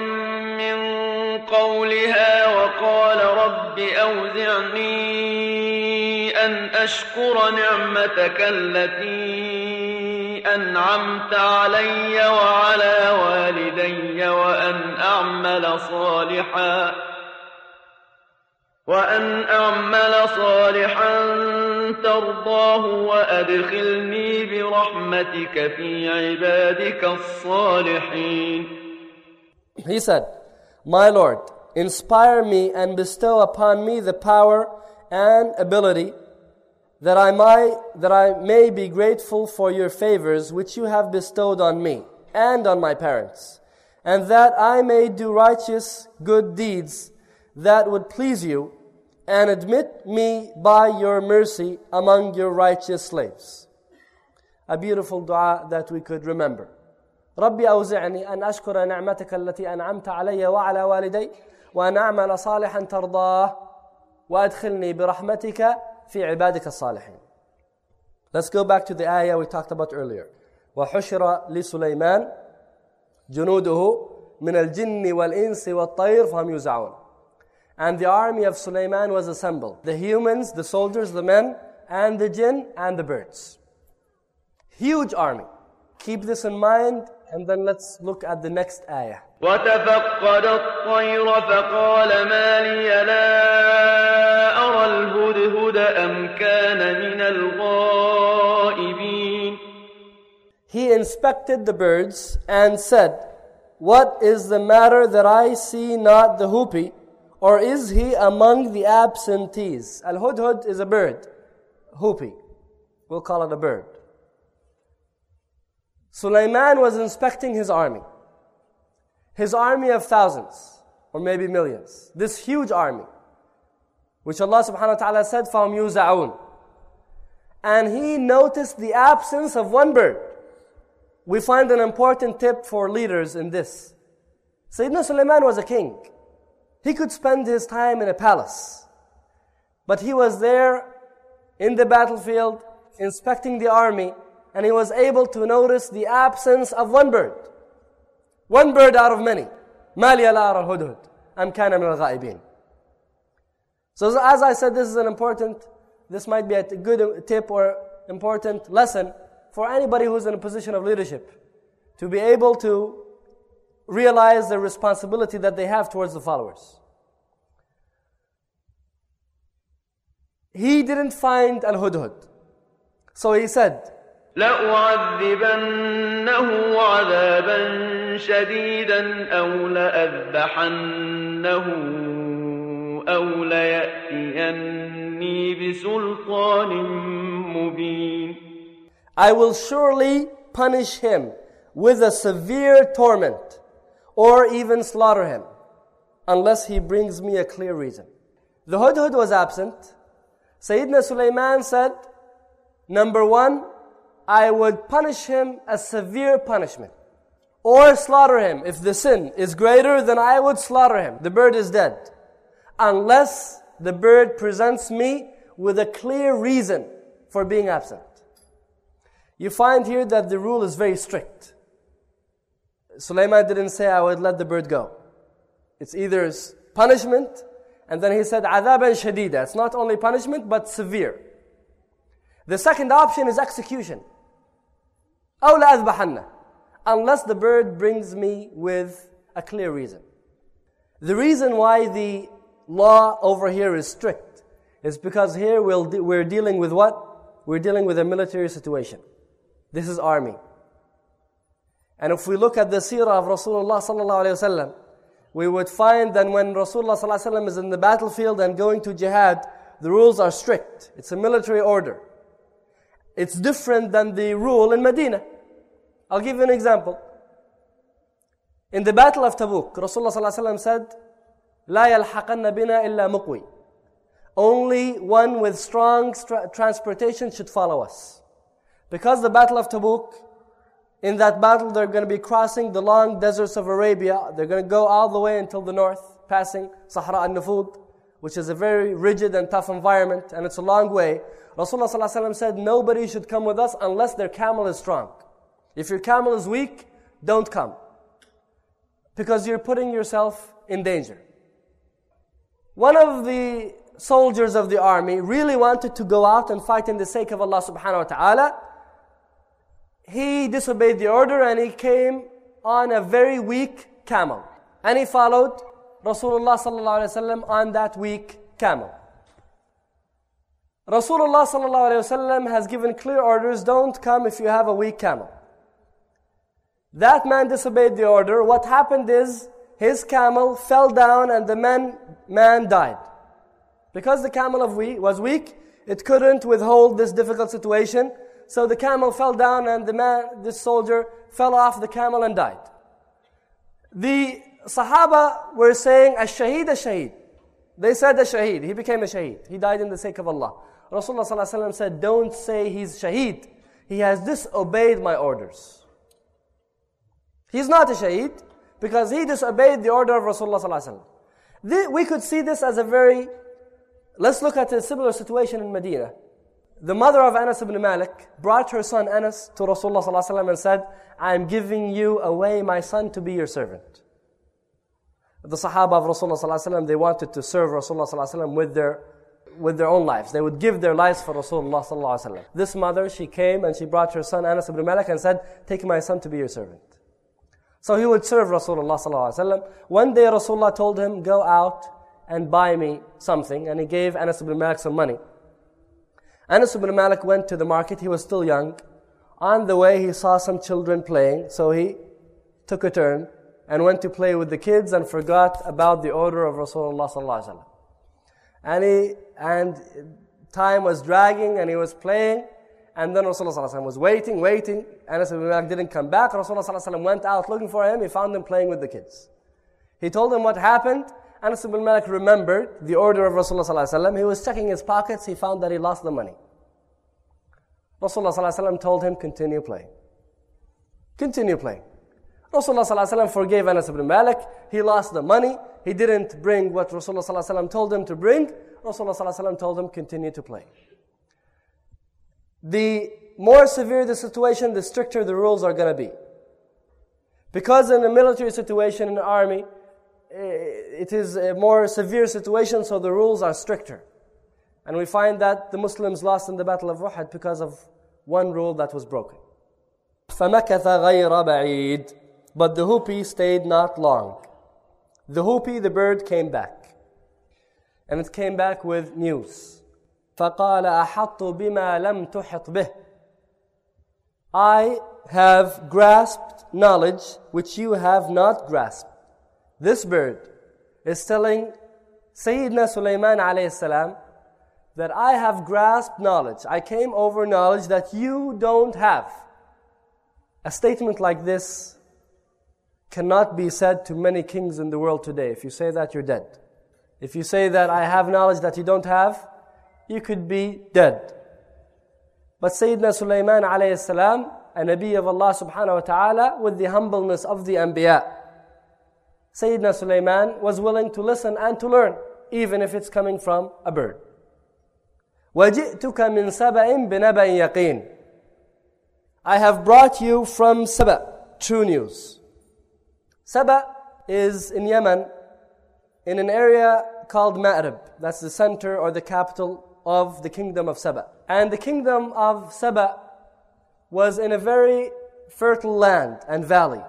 من قولها وقال رب أوزعني أن أشكر نعمتك التي أنعمت علي وعلى والدي وأن أعمل صالحا وأن أعمل صالحا ترضاه وأدخلني برحمتك في عبادك الصالحين. He said, My Lord, inspire me and bestow upon me the power and ability that I might, that I may be grateful for your favors which you have bestowed on me and on my parents, and that I may do righteous good deeds that would please you, and admit me by your mercy among your righteous slaves. A beautiful dua that we could remember. ربي أوزعني أن أشكر نعمتك التي أنعمت علي وعلى والدي وأن أعمل صالحا ترضاه وأدخلني برحمتك في عبادك الصالحين. Let's go back to the ayah we talked about earlier. وحشر لسليمان جنوده من الجن والإنس والطير فهم يوزعون. And the army of Sulaiman was assembled. The humans, the soldiers, the men, and the jinn, and the birds. Huge army. keep this in mind, and then let's look at the next ayah. وتفقد الطير فقال ما لي لا أرى الهدهد أم كان من الغائبين. He inspected the birds and said, what is the matter that I see not the hoopy, or is he among the absentees? Al-hudhud is a bird. Hoopy. We'll call it a bird. Sulaiman was inspecting his army. His army of thousands, or maybe millions. This huge army, which Allah subhanahu wa ta'ala said, فَهُمْ يُوزَعُونَ. And he noticed the absence of one bird. We find an important tip for leaders in this. Sayyidina Sulaiman was a king. He could spend his time in a palace. But he was there in the battlefield, inspecting the army, and he was able to notice the absence of one bird. One bird out of many. مَا لِيَ لَا أَرَى الْهُدْهُدْ أَمْ كَانَ مِنَ الْغَائِبِينَ. So as I said, this is an important, this might be a good tip or important lesson for anybody who's in a position of leadership, to be able to realize the responsibility that they have towards the followers. He didn't find Al-Hudhud. So he said, لأعذبنه عذابا شديدا أو لأذبحنه أو ليأتيني بسلطان مبين. I will surely punish him with a severe torment, or even slaughter him, unless he brings me a clear reason. The Hudhud was absent. Sayyidina Sulaiman said, number one, I would punish him a severe punishment, or slaughter him. If the sin is greater, then I would slaughter him. The bird is dead. Unless the bird presents me with a clear reason for being absent. You find here that the rule is very strict. Sulaiman didn't say, I would let the bird go. It's either punishment, and then he said, عَذَابًا شَدِيدًا. It's not only punishment, but severe. The second option is execution. أَوْ لَأَذْبَحَنَّ. Unless the bird brings me with a clear reason. The reason why the law over here is strict is because here we'll de- we're dealing with what? We're dealing with a military situation. This is army. And if we look at the seerah of Rasulullah sallallahu alayhi wasallam, we would find that when Rasulullah sallallahu alayhi wasallam is in the battlefield and going to jihad, the rules are strict. It's a military order. It's different than the rule in Medina. I'll give you an example. In the Battle of Tabuk, Rasulullah sallallahu alayhi wasallam said, لا يلحقن بنا إلا مقوي. Only one with strong tra- transportation should follow us. Because the Battle of Tabuk, in that battle they're going to be crossing the long deserts of Arabia. They're going to go all the way until the north, passing Sahara al-Nufud, which is a very rigid and tough environment, and it's a long way. Rasulullah sallallahu alaihi wasallam said, nobody should come with us unless their camel is strong. If your camel is weak, don't come. Because you're putting yourself in danger. One of the soldiers of the army really wanted to go out and fight in the sake of Allah subhanahu wa ta'ala. He disobeyed the order and he came on a very weak camel. And he followed Rasulullah sallallahu alayhi wa sallam on that weak camel. Rasulullah sallallahu alayhi wa sallam has given clear orders, don't come if you have a weak camel. That man disobeyed the order. What happened is, his camel fell down and the man, man died. Because the camel of we, was weak, it couldn't withhold this difficult situation. So the camel fell down and the man, this soldier, fell off the camel and died. The Sahaba were saying, Ash-Shaheed, Ash-Shaheed. They said Ash-Shaheed. He became a Shaheed. He died in the sake of Allah. Rasulullah sallallahu alaihi wasallam said, don't say he's Shaheed. He has disobeyed my orders. He's not a Shaheed because he disobeyed the order of Rasulullah sallallahu alaihi wasallam. We could see this as a very, let's look at a similar situation in Medina. The mother of Anas ibn Malik brought her son Anas to Rasulullah sallallahu alaihi wasallam and said, I'm giving you away my son to be your servant. The Sahaba of Rasulullah sallallahu alaihi wasallam, they wanted to serve Rasulullah sallallahu alaihi wasallam with their with their own lives. They would give their lives for Rasulullah sallallahu alaihi wasallam. This mother, she came and she brought her son Anas ibn Malik and said, take my son to be your servant. So he would serve Rasulullah sallallahu alaihi wasallam. One day Rasulullah told him, go out and buy me something. And he gave Anas ibn Malik some money. Anas ibn Malik went to the market. He was still young. On the way, he saw some children playing. So he took a turn and went to play with the kids and forgot about the order of Rasulullah sallallahu alaihi wasallam. And he, and time was dragging and he was playing. And then Rasulullah sallallahu alaihi wasallam was waiting, waiting. Anas ibn Malik didn't come back. Rasulullah sallallahu alaihi wasallam went out looking for him. He found him playing with the kids. He told him what happened. Anas ibn Malik remembered the order of Rasulullah sallallahu alaihi wasallam. He was checking his pockets. He found that he lost the money. Rasulullah sallallahu alaihi wasallam told him, continue playing. Continue playing. Rasulullah sallallahu alaihi wasallam forgave Anas ibn Malik. He lost the money. He didn't bring what Rasulullah sallallahu alaihi wasallam told him to bring. Rasulullah sallallahu alaihi wasallam told him, continue to play. The more severe the situation, the stricter the rules are going to be. Because in a military situation, in the army, it is a more severe situation, so the rules are stricter. And we find that the Muslims lost in the Battle of Uhud because of one rule that was broken. فَمَكَثَ غَيْرَ بَعِيدٍ. But the hoopy stayed not long. The hoopy, the bird, came back. And it came back with news. فَقَالَ أَحَطُّ بِمَا لَمْ تُحِطْ بِهِ. I have grasped knowledge which you have not grasped. This bird is telling Sayyidina Sulaiman alayhi salam that I have grasped knowledge. I came over knowledge that you don't have. A statement like this cannot be said to many kings in the world today. If you say that, you're dead. If you say that I have knowledge that you don't have, you could be dead. But Sayyidina Sulaiman alayhi salam, a Nabi of Allah subhanahu wa ta'ala, with the humbleness of the Anbiya, Sayyidina Sulaiman was willing to listen and to learn, even if it's coming from a bird. وَجِئْتُكَ مِنْ سَبَإٍ بِنَبَإٍ يَقِينٍ. I have brought you from Saba, true news. Saba is in Yemen, in an area called Ma'rib. That's the center or the capital of the kingdom of Saba. And the kingdom of Saba was in a very fertile land and valley.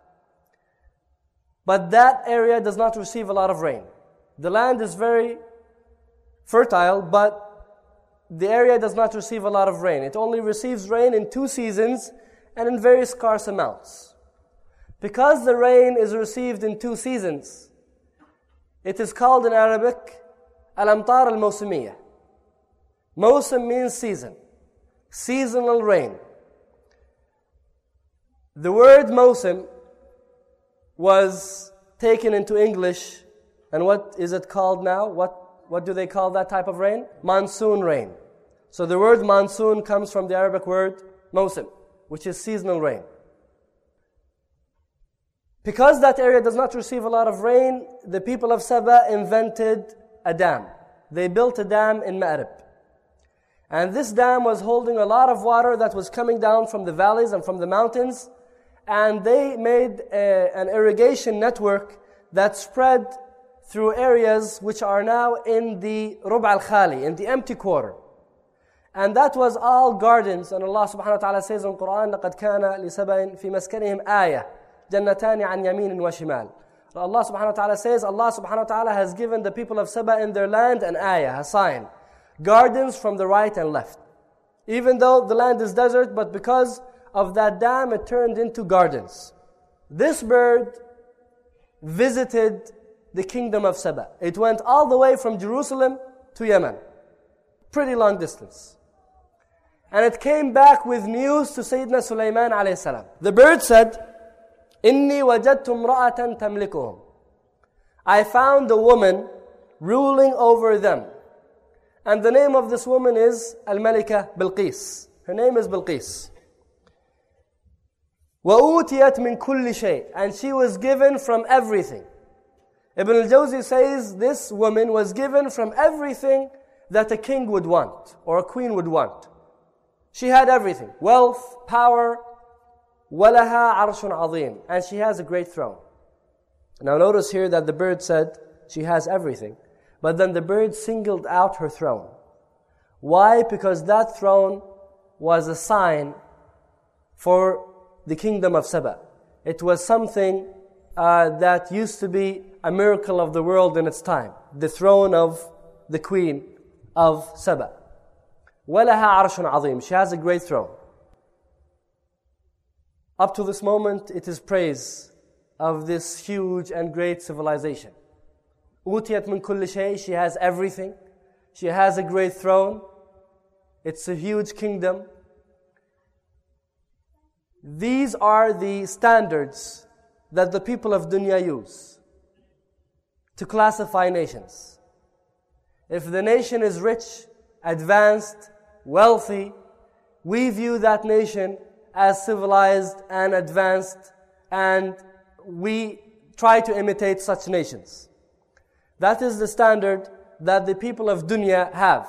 But that area does not receive a lot of rain. The land is very fertile, but the area does not receive a lot of rain. It only receives rain in two seasons and in very scarce amounts. Because the rain is received in two seasons, it is called in Arabic al-amtar al-mawsimiyah. Mawsim means season, seasonal rain. The word mawsim was taken into English, and what is it called now? What What do they call that type of rain? Monsoon rain. So the word monsoon comes from the Arabic word mawsim, which is seasonal rain. Because that area does not receive a lot of rain, the people of Saba invented a dam. They built a dam in Ma'rib. And this dam was holding a lot of water that was coming down from the valleys and from the mountains. And they made a, an irrigation network that spread through areas which are now in the Rub' al-Khali, in the empty quarter. And that was all gardens. And Allah subhanahu wa ta'ala says in the Quran, لَقَدْ كَانَ لِسَبَإٍ فِي مَسْكَنِهِمْ آيَةً جَنَّتَانِ عَنْ يَمِينٍ وَشِمَالٍ. Allah subhanahu wa ta'ala says, Allah subhanahu wa ta'ala has given the people of Saba in their land an ayah, a sign. Gardens from the right and left. Even though the land is desert, but because of that dam, it turned into gardens. This bird visited the kingdom of Saba. It went all the way from Jerusalem to Yemen. Pretty long distance. And it came back with news to Sayyidina Sulaiman alayhi salam. The bird said, إِنِّي وَجَدْتُ امْرَأَةً تَمْلِكُهُمْ. I found a woman ruling over them. And the name of this woman is Al-Malika Bilqis. Her name is Bilqis. وَأُوتِيَتْ مِنْ كُلِّ شَيْءٍ. And she was given from everything. Ibn al-Jawzi says this woman was given from everything that a king would want or a queen would want. She had everything. Wealth, power, وَلَهَا عَرْشٌ عَظِيمٌ. And she has a great throne. Now notice here that the bird said she has everything. But then the bird singled out her throne. Why? Because that throne was a sign for the kingdom of Saba. It was something uh, that used to be a miracle of the world in its time. The throne of the queen of Saba. وَلَهَا عَرْشٌ عَظِيمٌ. She has a great throne. Up to this moment, it is praise of this huge and great civilization. أُوتِيَتْ مِنْ كُلِّ شَيْءٍ. She has everything. She has a great throne. It's a huge kingdom. These are the standards that the people of dunya use to classify nations. If the nation is rich, advanced, wealthy, we view that nation as civilized and advanced, and we try to imitate such nations. That is the standard that the people of dunya have.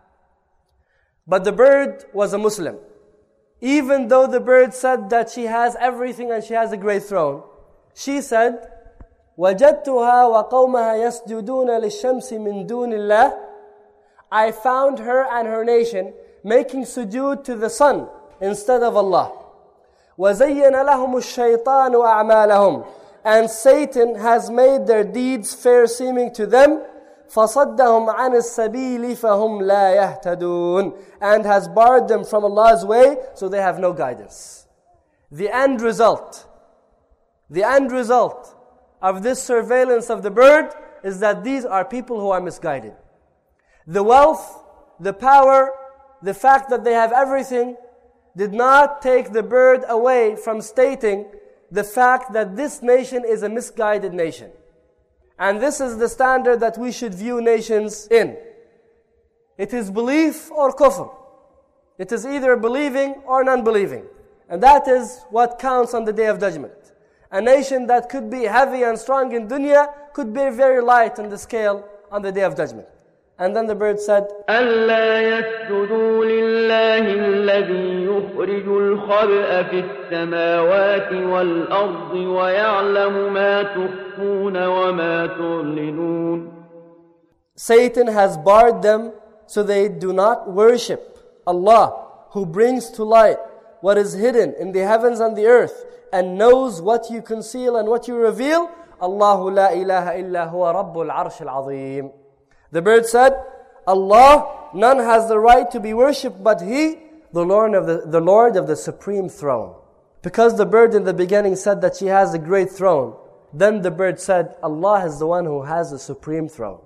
But the bird was a Muslim. Even though the bird said that she has everything and she has a great throne, she said, وَجَدْتُهَا وَقَوْمَهَا يَسْجُدُونَ لِلشَّمْسِ مِن دُونِ اللَّهِ. I found her and her nation making sujood to the sun instead of Allah. وَزَيَّنَ لَهُمُ الشَّيْطَانُ أَعْمَالَهُمْ. And Satan has made their deeds fair seeming to them. فَصَدَّهُمْ عَنِ السَّبِيلِ فَهُمْ لَا يَهْتَدُونَ. And has barred them from Allah's way, so they have no guidance. The end result, the end result of this surveillance of the bird is that these are people who are misguided. The wealth, the power, the fact that they have everything did not take the bird away from stating the fact that this nation is a misguided nation. And this is the standard that we should view nations in. It is belief or kufr. It is either believing or non-believing. And that is what counts on the Day of Judgment. A nation that could be heavy and strong in dunya could be very light on the scale on the Day of Judgment. And then the bird said, أَلَّا يَسْجُدُوا لِلَّهِ الَّذِي يُخْرِجُ الْخَبْءَ فِي السَّمَاوَاتِ وَالْأَرْضِ وَيَعْلَمُ مَا تُخْفُونَ وَمَا تُعْلِنُونَ. Satan has barred them so they do not worship Allah, who brings to light what is hidden in the heavens and the earth, and knows what you conceal and what you reveal. Allahu la ilaha illa huwa rabbul arsh al-azim. The bird said, Allah, none has the right to be worshipped but He, the Lord of the, the Lord of the supreme throne. Because the bird in the beginning said that she has a great throne, then the bird said, Allah is the one who has the supreme throne.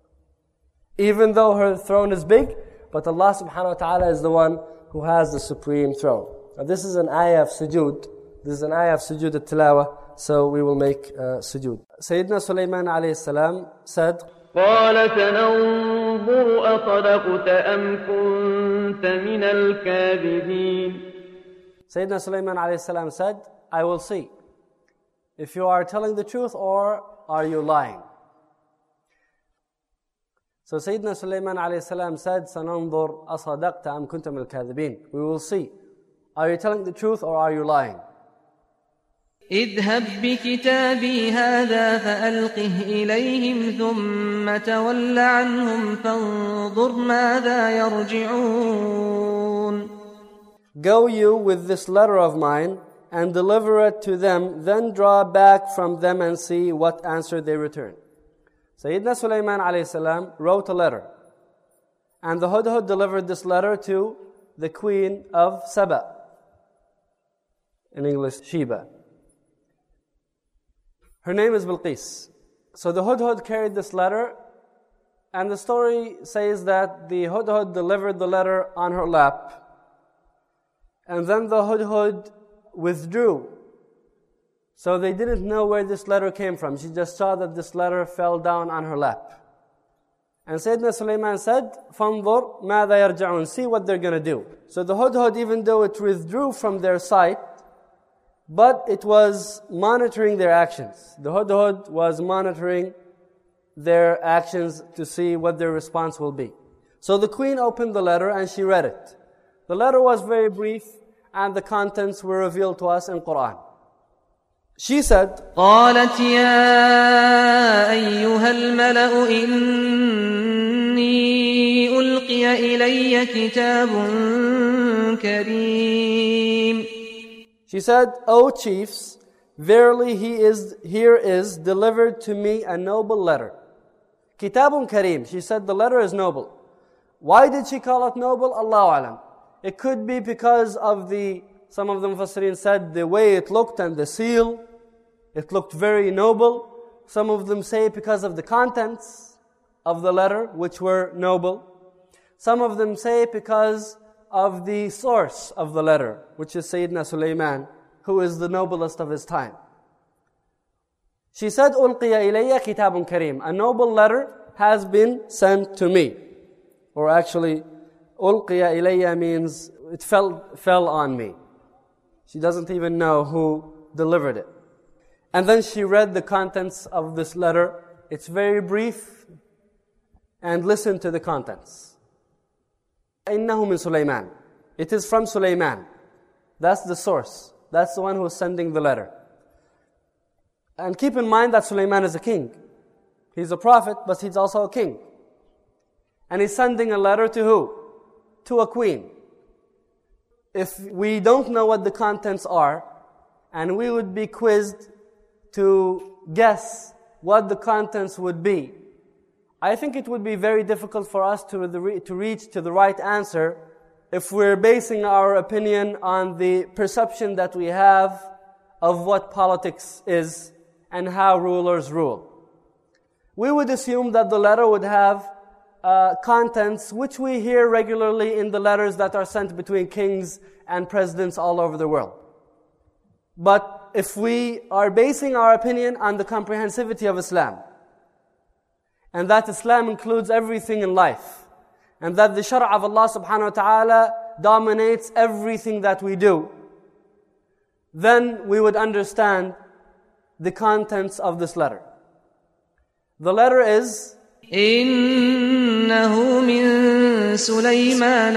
Even though her throne is big, but Allah subhanahu wa ta'ala is the one who has the supreme throne. Now this is an ayah of sujood. This is an ayah of sujood al-tilawah, so we will make uh, sujood. Sayyidina Sulaiman alayhi salam said, قال سننظر أصدقت أم كنت من الكاذبين. Sayyidina Sulaiman alayhi salam said, I will see if you are telling the truth or are you lying. So Sayyidina Sulaiman alayhi salam said, سننظر أصدقت أم كنت من الكاذبين. We will see. Are you telling the truth or are you lying? اذهب بكتابي هذا فألقه إليهم ثم تول عنهم فانظر ماذا يرجعون. Go you with this letter of mine and deliver it to them, then draw back from them and see what answer they return. Sayyidina Sulaiman alayhi salam wrote a letter, and the Hudhud delivered this letter to the queen of Saba, in English Sheba. Her name is Bilqis. So the Hudhud carried this letter, and the story says that the Hudhud delivered the letter on her lap, and then the Hudhud withdrew. So they didn't know where this letter came from. She just saw that this letter fell down on her lap. And Sayyidina Sulaiman said, فَانظُرْ مَاذَا يَرْجَعُونَ. See what they're going to do. So the Hudhud, even though it withdrew from their sight, but it was monitoring their actions. The Hudhud was monitoring their actions to see what their response will be. So the queen opened the letter and she read it. The letter was very brief and the contents were revealed to us in Quran. She said, قالت يا أيها الملأ إني ألقي إلي كتاب كريم. She said, O chiefs, verily he is, here is delivered to me a noble letter. Kitabun Kareem. She said the letter is noble. Why did she call it noble? Allahu Alam. It could be because of the, some of the Mufassirin said, the way it looked and the seal. It looked very noble. Some of them say because of the contents of the letter, which were noble. Some of them say because of the source of the letter, which is Sayyidina Sulaiman, who is the noblest of his time. She said, أُلْقِيَ إِلَيَّ كِتَابٌ كَرِيمٌ. A noble letter has been sent to me. Or actually, أُلْقِيَ إِلَيَّ means it fell, fell on me. She doesn't even know who delivered it. And then she read the contents of this letter. It's very brief. And listen to the contents. إِنَّهُ مِن Sulaiman. It is from Sulaiman. That's the source. That's the one who is sending the letter. And keep in mind that Sulaiman is a king. He's a prophet, but he's also a king. And he's sending a letter to who? To a queen. If we don't know what the contents are, and we would be quizzed to guess what the contents would be, I think it would be very difficult for us to, the, to reach to the right answer if we're basing our opinion on the perception that we have of what politics is and how rulers rule. We would assume that the letter would have uh, contents which we hear regularly in the letters that are sent between kings and presidents all over the world. But if we are basing our opinion on the comprehensivity of Islam, and that Islam includes everything in life, and that the shara of Allah subhanahu wa ta'ala dominates everything that we do, then we would understand the contents of this letter. The letter is إنه من سليمان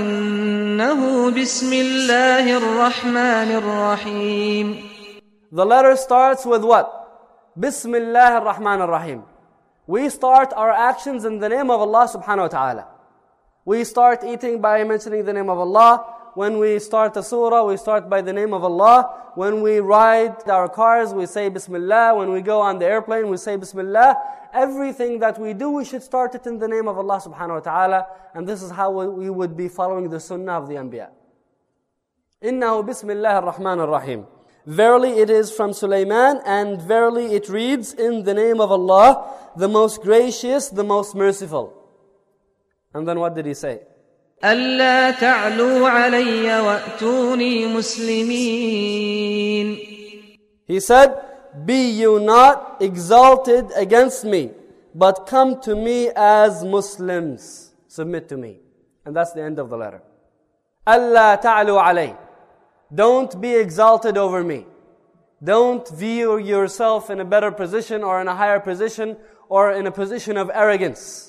وإنه بسم الله الرحمن الرحيم. The letter starts with what? Bismillah ar-Rahman ar-Rahim. We start our actions in the name of Allah subhanahu wa ta'ala. We start eating by mentioning the name of Allah. When we start a surah, we start by the name of Allah. When we ride our cars, we say Bismillah. When we go on the airplane, we say Bismillah. Everything that we do, we should start it in the name of Allah subhanahu wa ta'ala. And this is how we would be following the sunnah of the Anbiya. إِنَّهُ بِسْمِ اللَّهِ الرَّحْمَنِ الرَّحِيمِ. Verily it is from Sulaiman, and verily it reads, in the name of Allah, the most gracious, the most merciful. And then what did he say? ألا تعلوا علي وأتوني مسلمين. He said, be you not exalted against me, but come to me as Muslims. Submit to me. And that's the end of the letter. ألا تعلوا علي. Don't be exalted over me. Don't view yourself in a better position or in a higher position or in a position of arrogance.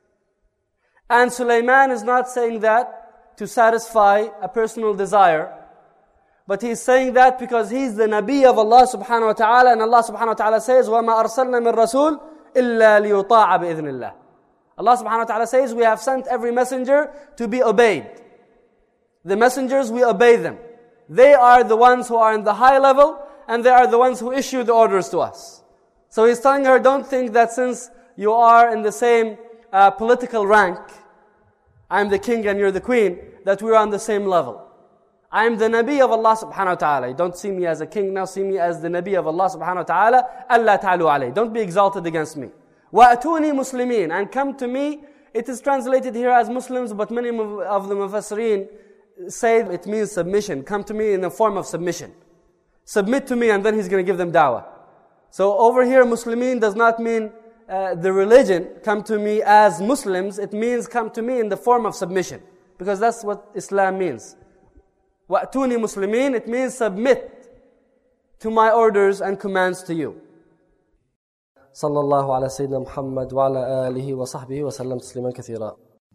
And Sulaiman is not saying that to satisfy a personal desire, but he's saying that because he's the Nabi of Allah subhanahu wa ta'ala, and Allah subhanahu wa ta'ala says, وَمَا أَرْسَلْنَا مِن رَسُولٍ إِلَّا لِيُطَاعَ بِإِذْنِ اللَّهِ. Allah subhanahu wa ta'ala says, we have sent every messenger to be obeyed. The messengers, we obey them. They are the ones who are in the high level, and they are the ones who issue the orders to us. So he's telling her, don't think that since you are in the same uh, political rank, I'm the king and you're the queen, that we're on the same level. I'm the Nabi of Allah subhanahu wa ta'ala. Don't see me as a king, now see me as the Nabi of Allah subhanahu wa ta'ala. Allah ta'alu alayh. Don't be exalted against me. وَأَتُونِي مُسْلِمِينَ. And come to me. It is translated here as Muslims, but many of the Mufassirin say it means submission. Come to me in the form of submission. Submit to me, and then he's going to give them da'wah. So over here, Muslimin does not mean uh, the religion, come to me as Muslims. It means come to me in the form of submission. Because that's what Islam means. وَأْتُونِي مُسْلِمِينَ. It means submit to my orders and commands to you. Sallallahu ala Sayyidina Muhammad wa ala alihi wa sahbihi wa sallam tasliman kathira.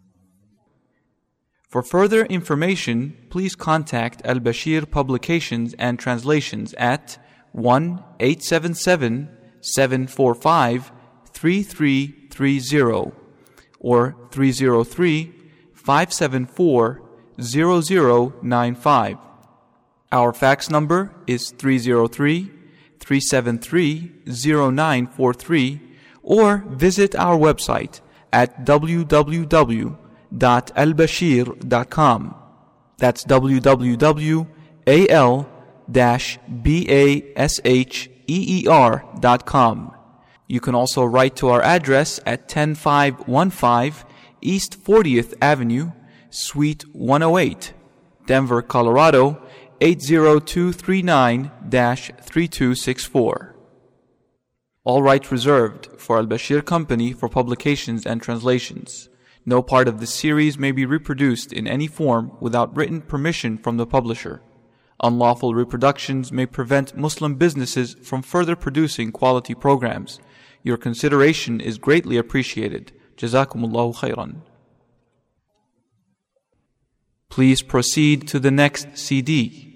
For further information, please contact Al-Bashir Publications and Translations at one eight seven seven, seven four five, three three three zero or three zero three, five seven four, zero zero nine five. Our fax number is three zero three, three seven three, zero nine four three, or visit our website at w w w dot al bashir dot com. That's w w w dot al basheer dot com. You can also write to our address at ten five fifteen East fortieth Avenue, Suite one oh eight, Denver, Colorado eight zero two three nine dash three two six four. All rights reserved for Al-Bashir Company for publications and translations. No part of this series may be reproduced in any form without written permission from the publisher. Unlawful reproductions may prevent Muslim businesses from further producing quality programs. Your consideration is greatly appreciated. Jazakumullahu khairan. Please proceed to the next C D.